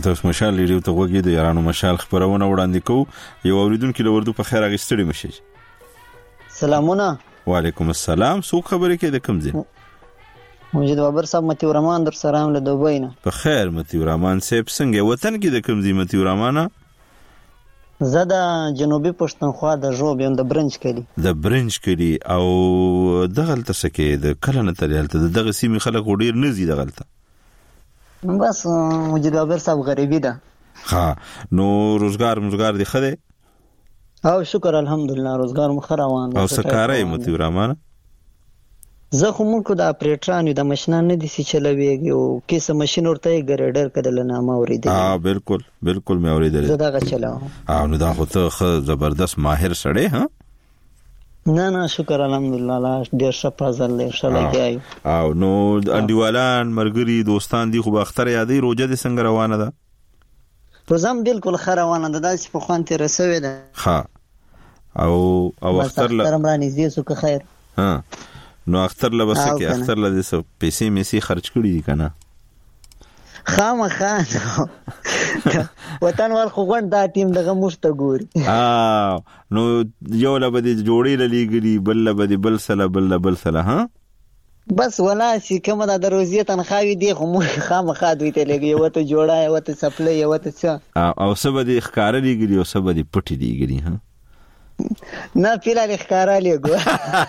تاسو مشال ریډیو ته وګورئ د یارانو مشال خبرونه وړاندې کوو یو اوریدونکو له وردو په خیر اغستړي مشي سلامونه وعلیکم السلام سو خبرې کې د کوم ځای مجید بابر صاحب متیو رحمان در سلام له دوبۍ نه په خیر متیو رحمان صاحب څنګه وطن کې د کوم ځای متیو رحمان زه د جنوبي پښتونخوا د ژوب یم د برنج کلی د برنج کلی او دغلته سکه د کله نه تریالته دغه سیمې خلک ډیر نزي دغلته بس مجید بابر صاحب غریبی ده ها نو روزګار روزګار دی خده او شکر الحمدلله روزګار مخ روان او سکارای متیو رحمان زه خو مونږ د اپریټرانو د ماشينان نه دي چې چلويږي او کیسه ماشين ورته ګریډر کډل نه ما اوریدل ها بالکل بالکل مې اوریدل زه دا چلاو او نو دا خو ته زبردست ماهر سړی ها نه نه شکر الحمدلله لا ډیر ښه فضل له شلګي او نو انډیوالان مرګري دوستان دي خو باختر یادې روزه دي څنګه روانه ده روزم بالکل خ روانه ده داسې په خوان ته رسوي ده ها او او اختر له ترم راني زی سو که خیر ها نو اختر له بس کې اختر له دې پیسې میسي خرج کړی دي کنه خامخا وطن ول خو غون دا ټیم دغه مشته ګوري اه نو یو له بده جوړی لګري بل له بده بل سره بل له بل سره ها بس ولا شي کومه د روزیه تنخواوي دی خو مخ خامخا دوی ته لګي یو ته جوړا یو ته سپلې یو ته څه او سبا د ښکار لګري او سبا د پټي لګري ها نه پیلا ښکارا لګو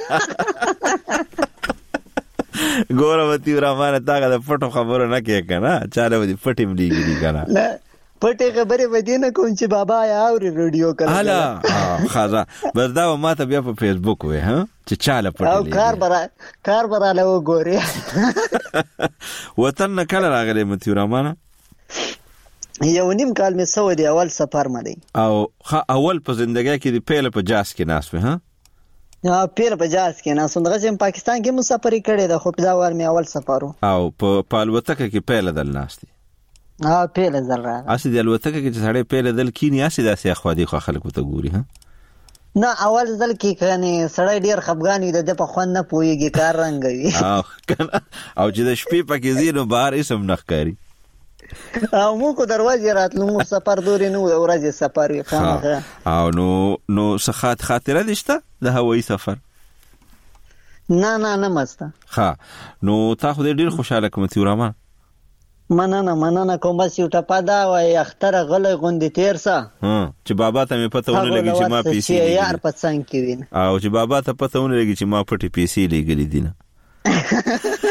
ګوره وتی ورمانه تاګه د پټو خبرو نه کې کنه چاله ودی پټیم لګري کنه نه پټه خبره ودینه کوم چې بابا یا اوري ریډیو کړه الا خازا بس دا ما ته بیا په فیسبوک وې ها چې چاله پټه او کار برا کار برا له وګوري وطن نه کله راغلی متی ورمانه یو نیم کال می سو دی اول سفر مړی او خا اول په زندګۍ کې دی پیله په جاس کې ناس و ها یا پیله په جاس کې ناس څنګه چې پاکستان کې مسافرې کړې ده خو په دا ور می اول سفرو او په پالوتکه کې پیله دل ناس دی ها پیله دل را اسی دی الوتکه کې چې سړی پیله دل کینی اسی داسې اخوا دی خو خلکو ته ګوري ها نه اول ځل کې کني سړی ډیر خفګان وي د په خوان نه پويږي کار رنګوي او کنه او چې د شپې پکې زینو بهر اسم نخکاری او مو کو دروازه راتلو مو سفر دوري نو ورځ سفر وي خامخا او نو نو سخات خاطره دشته د هوایي سفر نه نه نه مسته ها نو تا خو ډیر خوشاله کوم تی ورما مننه مننه کوم بس یو ټپا دا وای اختر غلې غوندې تیر سا ها چې بابا ته مې پته ونه لګی چې ما پیسې یار پڅنګ کې وین او چې بابا ته پته ونه لګی چې ما پټي پیسې لګلې دي نه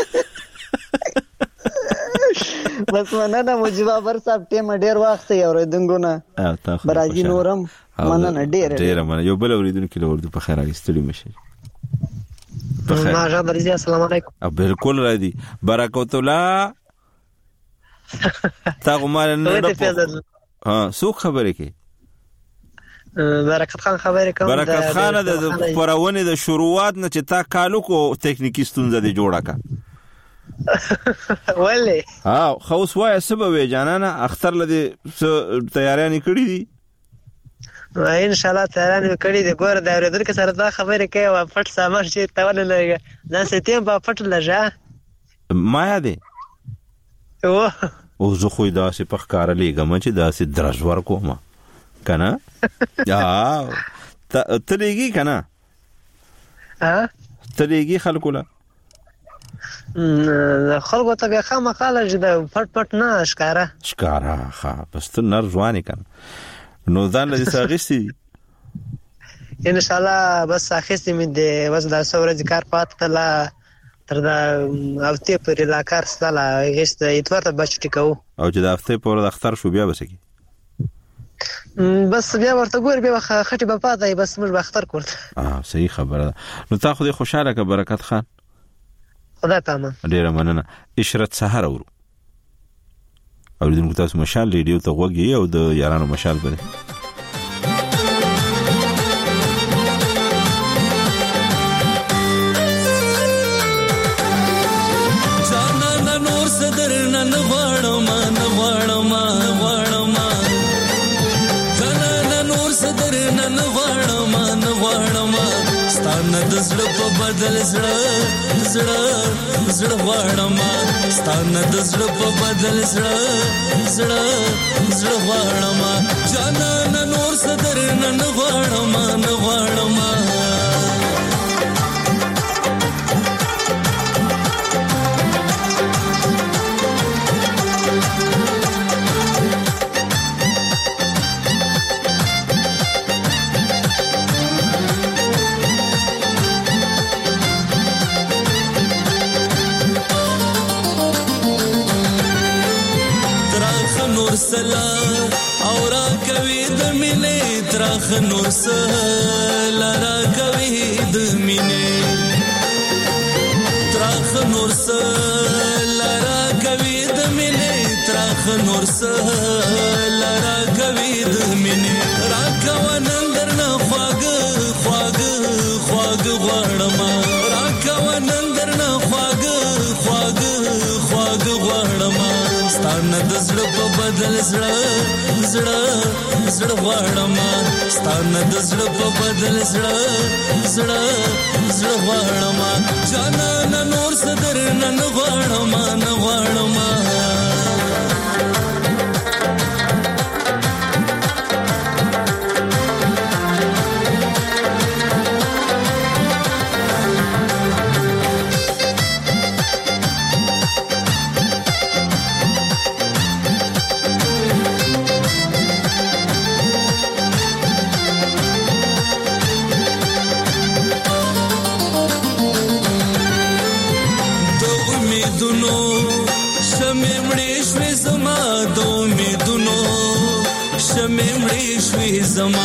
بس مننه مجيب بابر صاحب ټیم ډیر وخت یې اوریدونکو نه برازي نورم مننه ډیر ډیر مننه یو بل اوریدونکو له ورته په خیر راستړي مشه په خیر ما جا برزي السلام علیکم بالکل را دي برکت الله تا کومه نه ها سو خبره کې برکت خان خبره کوم برکت خان د پرونه د شروعات نه چې تا کالو کو ټیکنیکی ستونزه دی جوړه کا ولی ها خو سوای سبب جانانا اختر لدی تیاریاں کړی دي ان شاء الله تیاریاں کړی دي ګور دا ورېدل کې سره دا خبره کوي او پټ سامان شي تاول لګا ځان ستیم په پټ لږه ما یادې او او زه خو دا سي په ښکار لګم چې دا سي درزور کوم کنه یا تلېږي کنه ها تلېږي خلکو لا خلکو ته بیا خامخاله چې د پټ پټ نه ښکاره ښکاره ښه بس ته نر ځوانې کنه نو ځان لدې څه اخیستې ان شاء الله بس اخیستې مې د بس دا څو ورځې کار پاتې لا تر دا هفتې پورې لا کار سته لا هېڅ اتوار ته بچ ټیکو او چې د هفتې پورې د اختر شو بیا به څه کېږي بس بیا ورته ګورې بیا خټې به پاتې بس موږ به اختر کورته صحیح خبره ده نو تا خو دې خوشحاله که برکت خان خدا پامان ډیره مننه اشرت سحر اورو اوریدونکو تاسو مشال ریډیو ته غوږی او د یارانو مشال بده ځان نور صدر نن غواړم نه غواړم غواړم ځان نور صدر نن غواړم نه غواړم ستان ستانه د زړه په بدل زړه زړه زړه غواړم ستانه د زړه په بدل زړه زړه زړه غواړم جانان نور صدر نن غواړم نه غواړم سلا اورا کوي د مینې ترخ نور سلا را کوي د مینې ترخ نور سلا را کوي د مینې ترخ نور سلا را کوي د مینې را کوونن درنه خواګ خواګ خواګ غړم را کوونن درنه خواګ خواګ خواګ غړم ستانه د زړه په بدل زړه زړه زړه غواړم ستانه د زړه په بدل زړه زړه زړه غواړم جانان نور صدر نن غواړم نه غواړم زما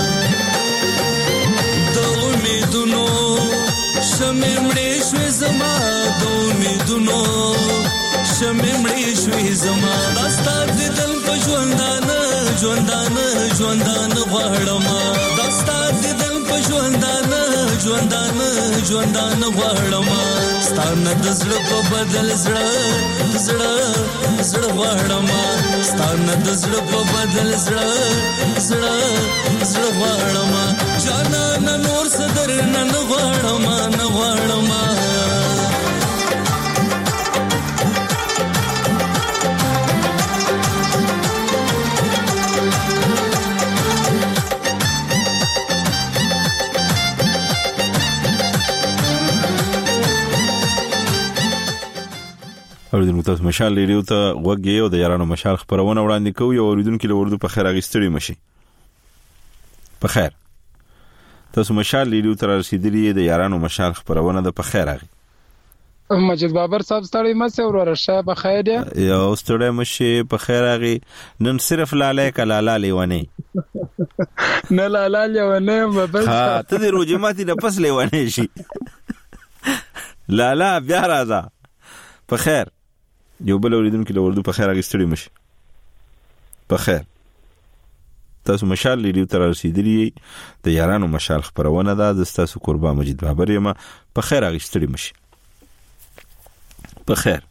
د امیدونو شمې مړې شوې زما د امیدونو شمې مړې شوې زما داستا د دل په ژوندانه ژوندانه ژوندانه غواړم داستا د دل په ژوندانه ژوندانه ژوندانه غواړم ستانه د زړه په بدل زړه زړه زړه غواړم ستانه د زړه په بدل زړه زړه زړه غواړم جانان نور صدر نن غواړم نه غواړم اوریدونکو تاسو مشال ریډیو ته وګورئ او د یارانو مشال خبرونه وړاندې کوي او اوریدونکو له اردو په خیر اغستړي مشي په خیر تاسو مشال ریډیو ته رسیدلی د یارانو مشال خبرونه د په خیر اغي مجید بابر صاحب ستړي مشه ورور شه په خیر دی یو ستړي مشه په خیر اغي نن صرف لاله کلاله لیونه نه لاله لیونه بس ها ته د روجماتي د پس لیونه شي لاله بیا راځه په خیر یو بل اوریدونکو له اردو په خیر اغستړي مشي په خیر تاسو مشال ریډیو ته رسیدلی د یارانو مشال خبرونه ده د تاسو قربان مجید بابر یم په خیر اغستړي مشي په خیر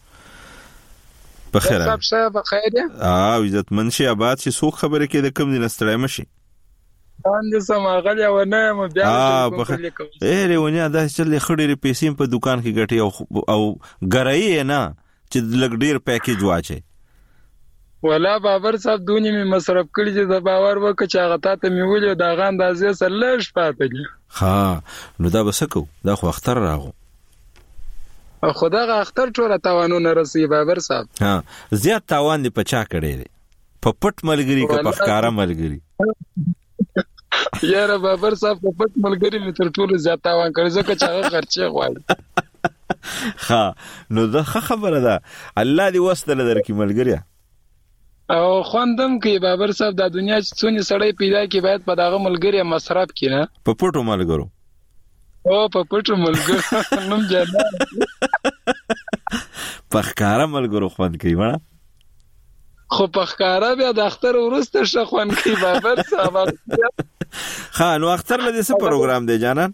په خیر صاحب صاحب په خیر دی اه عزت منشي آباد چې څوک خبره کې د کم دي نستړی مشي باندې سماغلی و نه م بیا په اے ریونیا دا چې خړې پیسې په دکان کې ګټي او او ګرایي نه چې لګ ډیر پیکیج واچي ولا بابر صاحب دونی می مصرف کړی چې د باور وکړه چې هغه ته می ویلو دا غان د ازې سلش پاتې ها نو دا بسکو دا خو اختر راغو خدا غ اختر ټوله تاوانونه رسي بابر صاحب ها زیات تاوان دی پچا کړی دی په پټ ملګری که په ښکارا ملګری یاره بابر صاحب په پټ ملګری می تر ټولو زیات تاوان کړی ځکه چې هغه خرچه غواړي ها نو دا خبره ده الله دې وسته درکې ملګری او خوندم کې بابر صاحب د دنیا چې څونی سړی پیدا کی باید په داغه ملګری مصرف کینه په پټو ملګرو او په پټو ملګرو نوم جنا په ښکارا ملګرو خوند کوي وړه خو په ښکارا بیا د اختر ورسته شخوان کوي بابر صاحب ها نو اختر له څه پروګرام دی جانان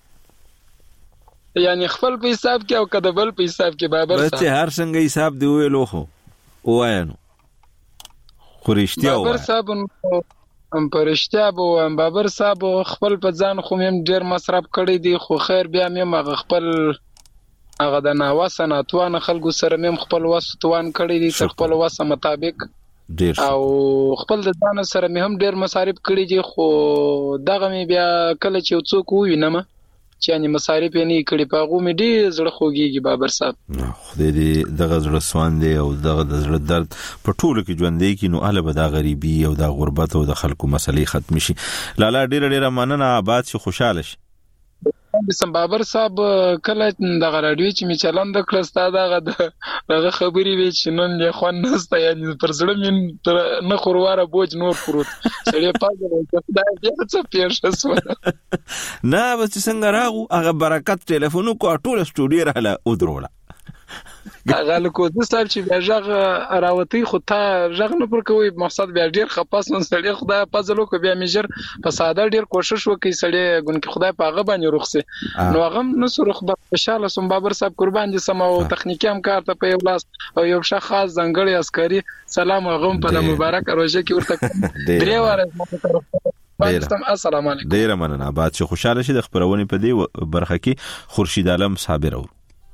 یعنی خپل په حساب کې او کدبل په حساب کې بابر صاحب بس هر څنګه حساب دی ویلو خو وایو خو رښتیا وایي بابر صاحب پرشتیا به بابر صاحب خپل په ځان خو مم ډیر مصرف کړی دی خو خیر بیا مم خپل هغه د ناوسه ناتوان خلکو سره مم خپل وسوتوان کړی دی خپل وسه مطابق ډیر او خپل د ځان سره مم هم ډیر مصارف کړی دي خو دغه مې بیا کله چې څوک وینم چې ان مصارف نه کړی په غو مې ډیر زړه خوږیږي بابر صاحب خدای دې دغه زړه سوان دی او دغه د زړه درد په ټولو کې ژوند دی کې نو اله به د غریبي او د غربت او د خلکو مسلې ختم شي لالا ډیر ډیر مننه آباد شي خوشاله شي بسم بابر صاحب کله د رادیو چې می چلند کړ ستاد دغه خبري وی چې نن له خو نسته یعنی پر زړه من نه خورواره بوج نور پروت سړی پاګل خدای دې څه پیښه سو نه بس څنګه راغو هغه برکت ټلیفون کو ټول سټوډیو رااله او دروله هغه له کو د صاحب چې بیا راوتی خو ته ژغ نه پر کوي مقصد بیا ډیر خپاس نن سړی خدای پزلو کو بیا میجر په ساده ډیر کوشش وکي سړی ګون کې خدای پاغه باندې رخصه نو هغه نو سرخ په خوشاله سم بابر صاحب قربان دي سم او تخنیکی هم کار ته په یو لاس او یو شخص ځنګړی عسکري سلام هغه په مبارک روزه کې ورته درې واره السلام علیکم ډیر مننه بعد چې خوشاله شي د خبرونه په دې برخه کې خورشید عالم صابر او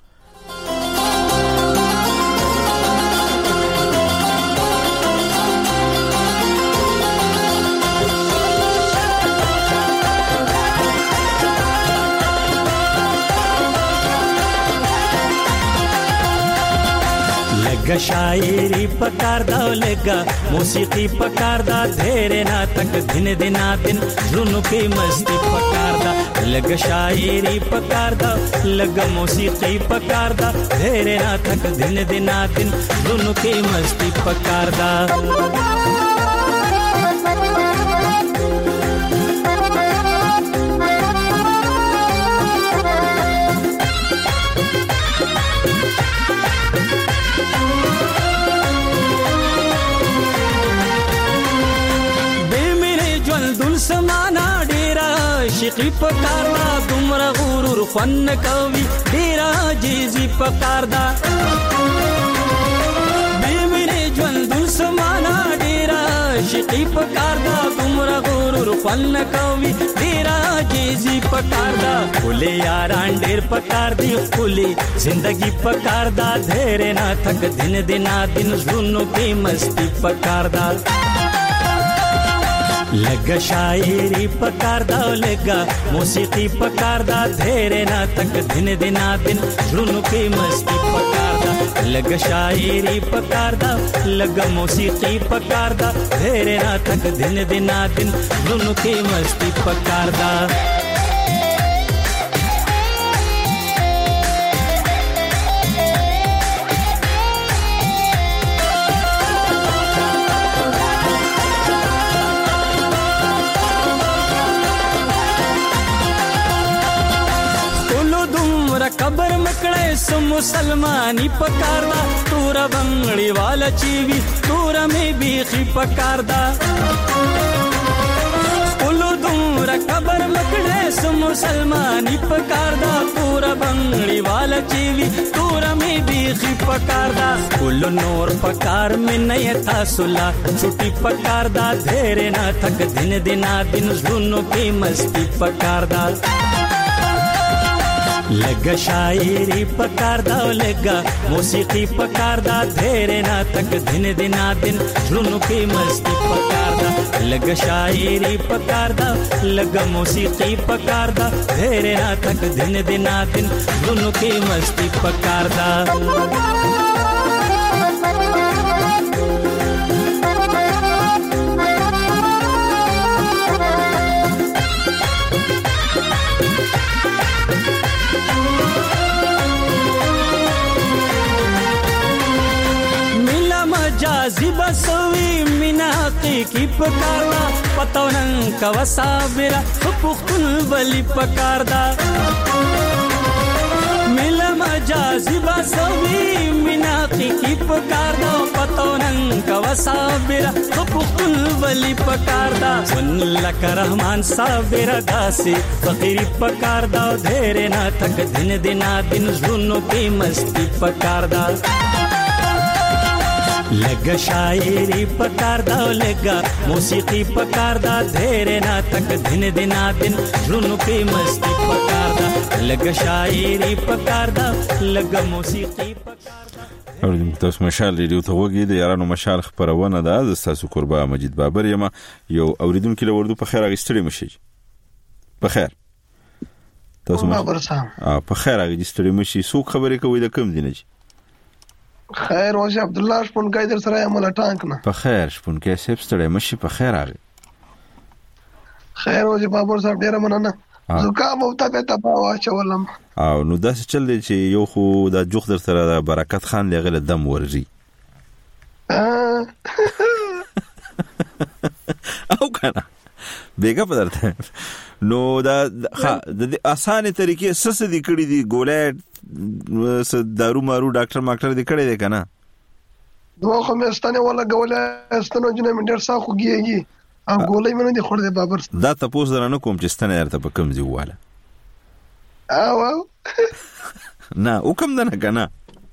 لگا شاعری پکار دا لگا موسیقی پکار دا دھیرے نا تک دن دنا دن رونو کی مستی پکار دا لگا شاعری پکار دا لگا موسیقی پکار دا دھیرے نا تک دن دنا دن رونو کی مستی پکار دا سمانا ډیرا شقی پکار دا دومره غرور فن کوي ډیرا جیزی پکار دا بیمینه ژوند سمانا ډیرا شقی پکار دا دومره غرور فن کوي ډیرا جیزی پکار دا کله یاران ډیر پکار دی کله زندگی پکار دا دھیرے نا تک دن دنا دن زونو کی مستی پکار دا لگا شاعری پکار دا لگا موسیقی پکار دا دھیرے نا تک دن دنا دن رونو کی مستی پکار دا لگا شاعری پکار دا لگا موسیقی پکار دا دھیرے نا تک دن دنا دن رونو کی مستی پکار دا قبر مکڑے سو مسلمانی پکاردا تورا بنگڑی والا چیوی تورا میں بیخی پکاردا اولو دورا قبر مکڑے سو مسلمانی پکاردا تورا بنگڑی والا چیوی تورا میں بیخی پکاردا اولو نور پکار میں نئے تھا سلا چھٹی پکاردا دھیرے نہ تھک دن دنا دن زونو کی مستی پکاردا لگا شاعری پکار دا لگا موسیقی پکار دا دھیرے نا تک دن دنا دن رونو کی مستی پکار دا لگا شاعری پکار دا لگا موسیقی پکار دا دھیرے نا تک دن دنا دن رونو کی مستی پکار دا جازب سوی مینا حقیقی پکاردا پتونن کا وسابرا پختون ولی پکاردا ملا مجازب سوی مینا حقیقی پکاردا پتونن کا وسابرا پختون ولی پکاردا سن لک رحمان صابر داسی فقیری پکاردا دھیرے نہ تک دن دنا دن زونو کی مستی پکاردا لګ شاعری پکار دا لګ موسیقي پکار دا ډېر نه تک دن دن دن ژوندو کې مستی پکار دا لګ شاعری پکار دا لګ موسیقي پکار اوریدم تاسو مشال ریډیو ته وګورئ د یارانو مشال خبرونه ده د تاسو قربا مجید بابر یم یو اوریدونکو له وردو په خیر اغستړي مشي په خیر تاسو بابر صاحب په خیر اغستړي مشي سو خبرې کوي د کم دینه خیر اوسه عبد الله شپون کای در سره عمل ټانک نه په خیر شپون کای سیب ستړي مشي په خیر اغه خیر اوسه بابر صاحب ډیر مننه زکام او ته ته پاوا چولم او نو داسې چل دی چې یو خو د جوخ در سره د برکت خان لغه له دم ورزي او کنه بیګه پدرته نو دا د اسانه طریقې سس دي کړی دي ګولې دارو مارو ډاکټر ماکټر دي کړی دي کنه دوه خو مستانه ولا ګولې استنو جن منډر سا خوږيږي او ګولې منه دي خور دي بابر دا تاسو درنه کوم چې ستنه ارته په کم دی واله او او نه او کوم دنه کنه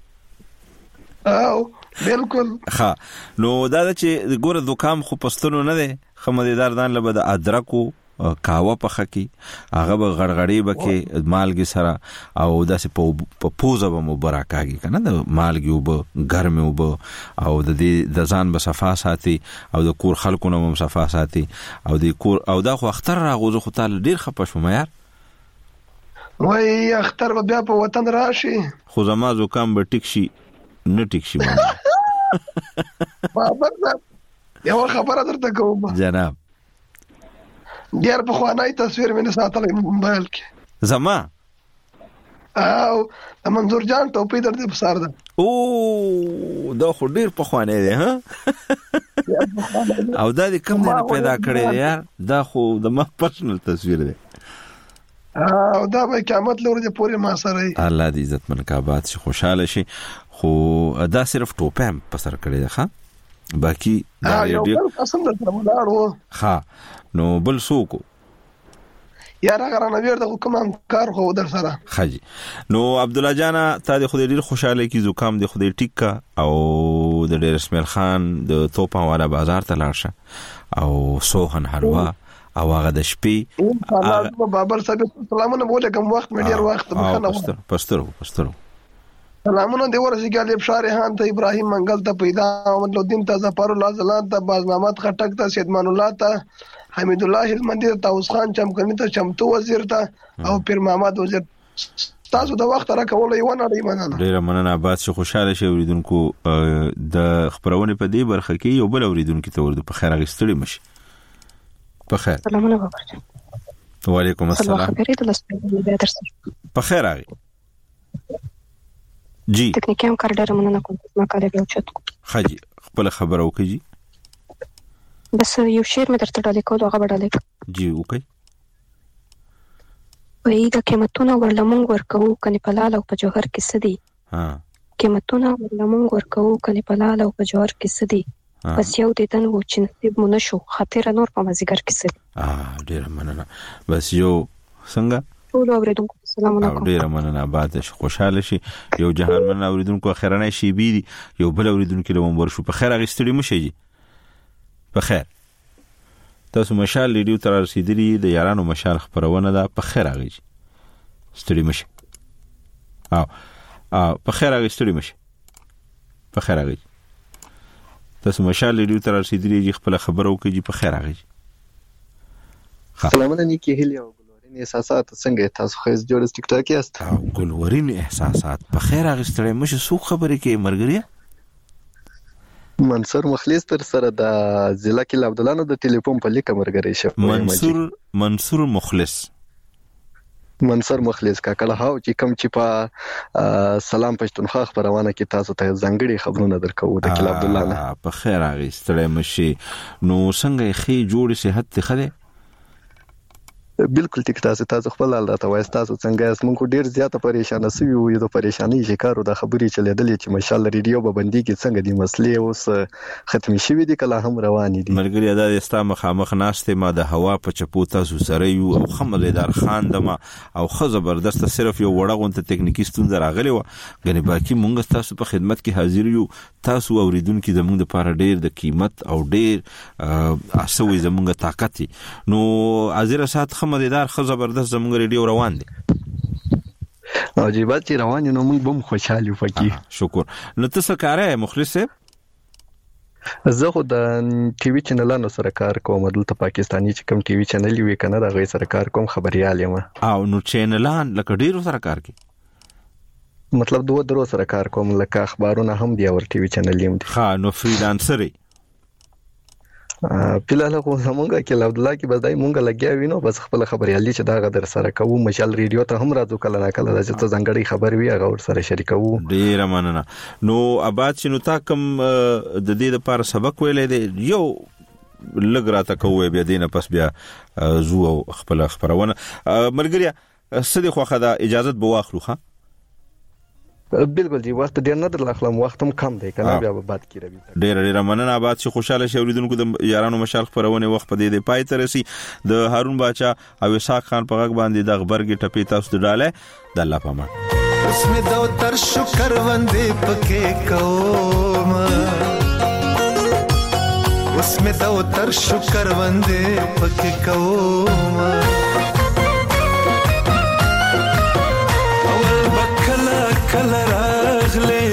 او بالکل ها نو دا چې ګوره زکام خو پستونو نه دی خمدیدار دان لبه د ادرکو کاوه پخه کی هغه به غړغړی بکې مالګي سره او داسې په پوزه به مبارکاږي کنه د مالګي وب ګرمي وب او د دې د ځان به صفا ساتي او د کور خلکو نو هم صفا ساتي او د کور او دا خو اختر راغوزه خو تعالی ډیر خپه شوم یار وای اختر بیا په وطن راشي خو زما زکام به ټیک شي نه ټیک شي بابا یو خبره درته کوم جناب ډیر په خوانای تصویر مې نه ساتلې موبایل کې زما او منظور جان ټوپی درته په سر ده او دا خو ډیر په خوانای دی ها او دا دې کوم نه پیدا کړی یار دا خو د ما پرسنل تصویر دی او دا به قیامت لور دې پوری ما سره الله دې عزت منکابات شي خوشاله شي خو دا صرف ټوپم په سر کړی ده ها باقی دا ډیر قسم درته ولاړو ها نو بل سوکو یا راغره نو ورته کوم کار خو در سره خاجي نو عبد الله جانا تا دې خو ډیر خوشاله کی زکام دې خو دې ټیکا او د ډیر اسماعیل خان د توپان والا بازار ته لاړ او سوهن حلوا او هغه د شپې هغه بابر صاحب سلامونه بوله کوم وخت مې ډیر وخت مخنه پستر پستر پستر سلامونه دی ورسې ګالب شارحان ته ابراهیم منګل ته پیدا محمد الدین ته ظفر الله زلان ته باز محمد خټک ته سیدمان الله ته حمید الله هلمندی ته اوس خان چمکنی ته چمتو وزیر ته او پیر محمد وزیر تاسو د وخت را کول یو نه دی مننه ډیر مننه آباد شي خوشاله شي اوریدونکو د خبرونه په دې برخه کې یو بل اوریدونکو ته ورته په خیر غستړي مشي په خیر سلامونه بابا وعلیکم السلام خبرې ته لسته به درسره په خیر اغي جی تکنیکی هم کار ډېر مننه کوم ما کار به اوچت خاجي خپل خبره وکړي بس یو شعر مې درته ډالې کوم هغه ډالې جی وکړي وای دا قیمتونه ورلمون ورکو کني پلال او په جوهر کې سدي ها قیمتونه ورلمون ورکو کني پلال او په جوهر کې سدي بس یو دې تن و چې نصیب مونږ شو خاطر نور په مزګر کې سدي اه ډېر مننه بس یو څنګه ټول اوریدونکو السلام علیکم ډیر مننه بعد خوشاله شي یو جهان مننه اوریدونکو اخرنه شي بي یو بل اوریدونکو له مونږ شو په خیر غستړي مشي په خیر تاسو مشال ریډیو تر رسیدلی د یارانو مشال خبرونه ده په خیر غي ستړي مشي او او په خیر غستړي مشي په خیر غي تاسو مشال ریډیو تر رسیدلی خپل خبرو کوي په خیر غي سلامونه نیکی هلیا احساسات څنګه تاسو خو جوړ ټیک ټاک یاست او ګلورین احساسات په خیر اغستړې مشه سو خبرې کې مرګریا منصور مخلص تر سره د ضلع کې عبد الله نو د ټلیفون په لیک مرګري شه منصور منصور مخلص منصور مخلص کا کله هاو چې کم چې په سلام پښتونخوا خبرونه کې تاسو ته ځنګړي خبرونه درکو د کله عبد الله نه په خیر اغستړې مشه نو څنګه خې جوړ صحت ته خله بالکل ټیک تاسو تاسو خپل حال راته وایي تاسو څنګه یاست موږ ډیر زیاته پریشان سوي یو د پریشانی شکارو د خبرې چلیدلې چې ماشاءالله ریډیو به بندي کې څنګه دي مسلې اوس ختم شوي دي کله هم روان دي ملګری ادا د استا مخامخ ناشته ما د هوا په چپو تاسو سره یو او خملدار خان دمه او خو زبردست صرف یو وړغونته ټکنیکی ستونزه راغلی و غني باقي موږ تاسو په خدمت کې حاضر یو تاسو اوریدونکو د موږ لپاره ډیر د قیمت او ډیر اسوي زموږ طاقت نو ازره سات خمددار خو زبردست زموږ ریډیو روان دي او جیبات چې روان نو موږ بم خوشاله یو پکې شکر نو تاسو کاره مخلص زه خو د ټي وي چینلانو سره کار کوم دلته پاکستاني چې کوم ټي وي چینل وی کنه دا غي سره کار کوم خبريال یم او نو چینلان لکه ډیرو سره کار کوي مطلب دوه درو سره کار کوم لکه اخبارونه هم دی او ټي وي چینل یم دي ها نو فریلانسر پیلاله خو زمونږه کې عبد الله کې بس دای مونږه لګیا وینو بس خپل خبريالي چې دا غدر سره کوو مشال ریډیو ته هم راځو کله نه کله چې ته ځنګړی خبر وی هغه ور سره شریکو ډیر مننه نو آباد شنو تا کوم د دې لپاره سبق ویلې دی یو لګراته کوی بیا دینه پس بیا زو خپل خبرونه مرګریا سدي خوخه دا اجازه به واخلو ها بالکل دی وخت ډیر نه درلخلم وخت هم کم دی کنه بیا به بعد کې روي ډیر ډیر مننه آباد شي خوشاله شي اوریدونکو د یارانو مشال خبرونه وخت په دې پای ته رسي د هارون باچا او اسحاق خان په غږ باندې د خبرګي ټپي تاسو ډاله د الله پامان اوس می دو تر شکر وندې پکې کوم اوس می دو تر شکر وندې پکې کوم کله راغله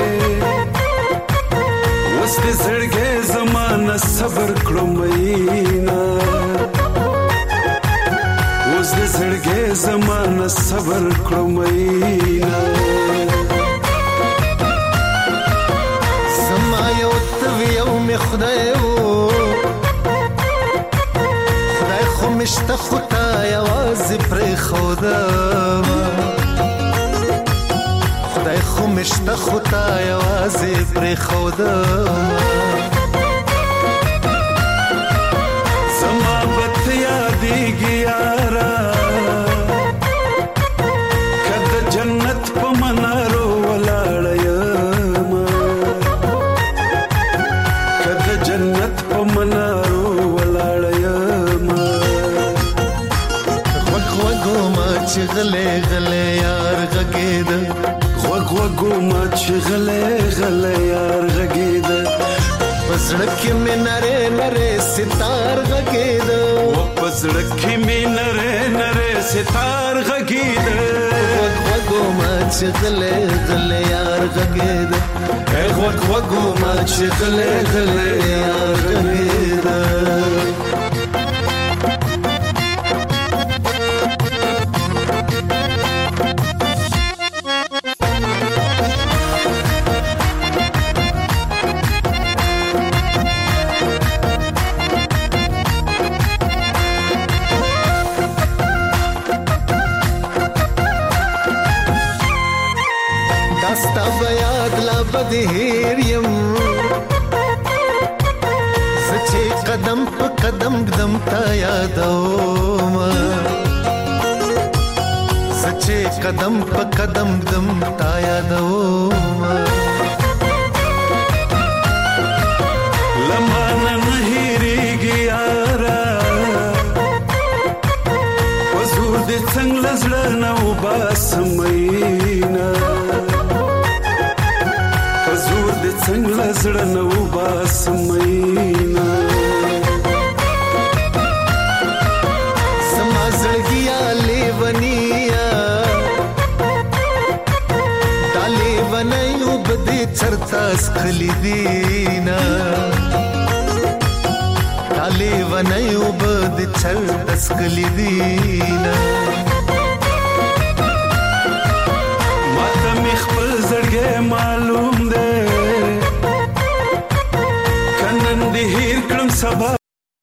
وس دې زړګې زمانہ صبر کړم وینا وس دې زړګې زمانہ صبر کړم وینا سما یو تو یو می خدای وو خدای خو مشته خدای आवाज پر خدا خدای خو مشته خدای आवाज پر خدا زما بت یادېږي یارا کله جنت په منارو ولاړ یم کله جنت په منارو ولاړ یم وګ وګو ما چې غلې غلې یار غګېد وګ وګو ما چې غلې غلې یار غګېد پسړکې مې نره نره ستار غګېد پسړکې مې نره نره ستار غګېد وګ وګو ما چې غلې غلې یار غګېد وګ وګو ما چې غلې غلې یار غګېد هیر یم سچې قدم په قدم قدم تا یادوم سچې قدم په قدم قدم تا یادوم لمانه نه هېرېږي یاره وزور دې څنګه زړه نه وباسم میینه څنګه زړه نو باسمینا سما زړګیا لیونیا دالې ونایو بده چرتا سخلی دینا دالې ونایو بده چرتا سخلی دینا ماته مخ په زړګې معلوم ده هیر کړم سبا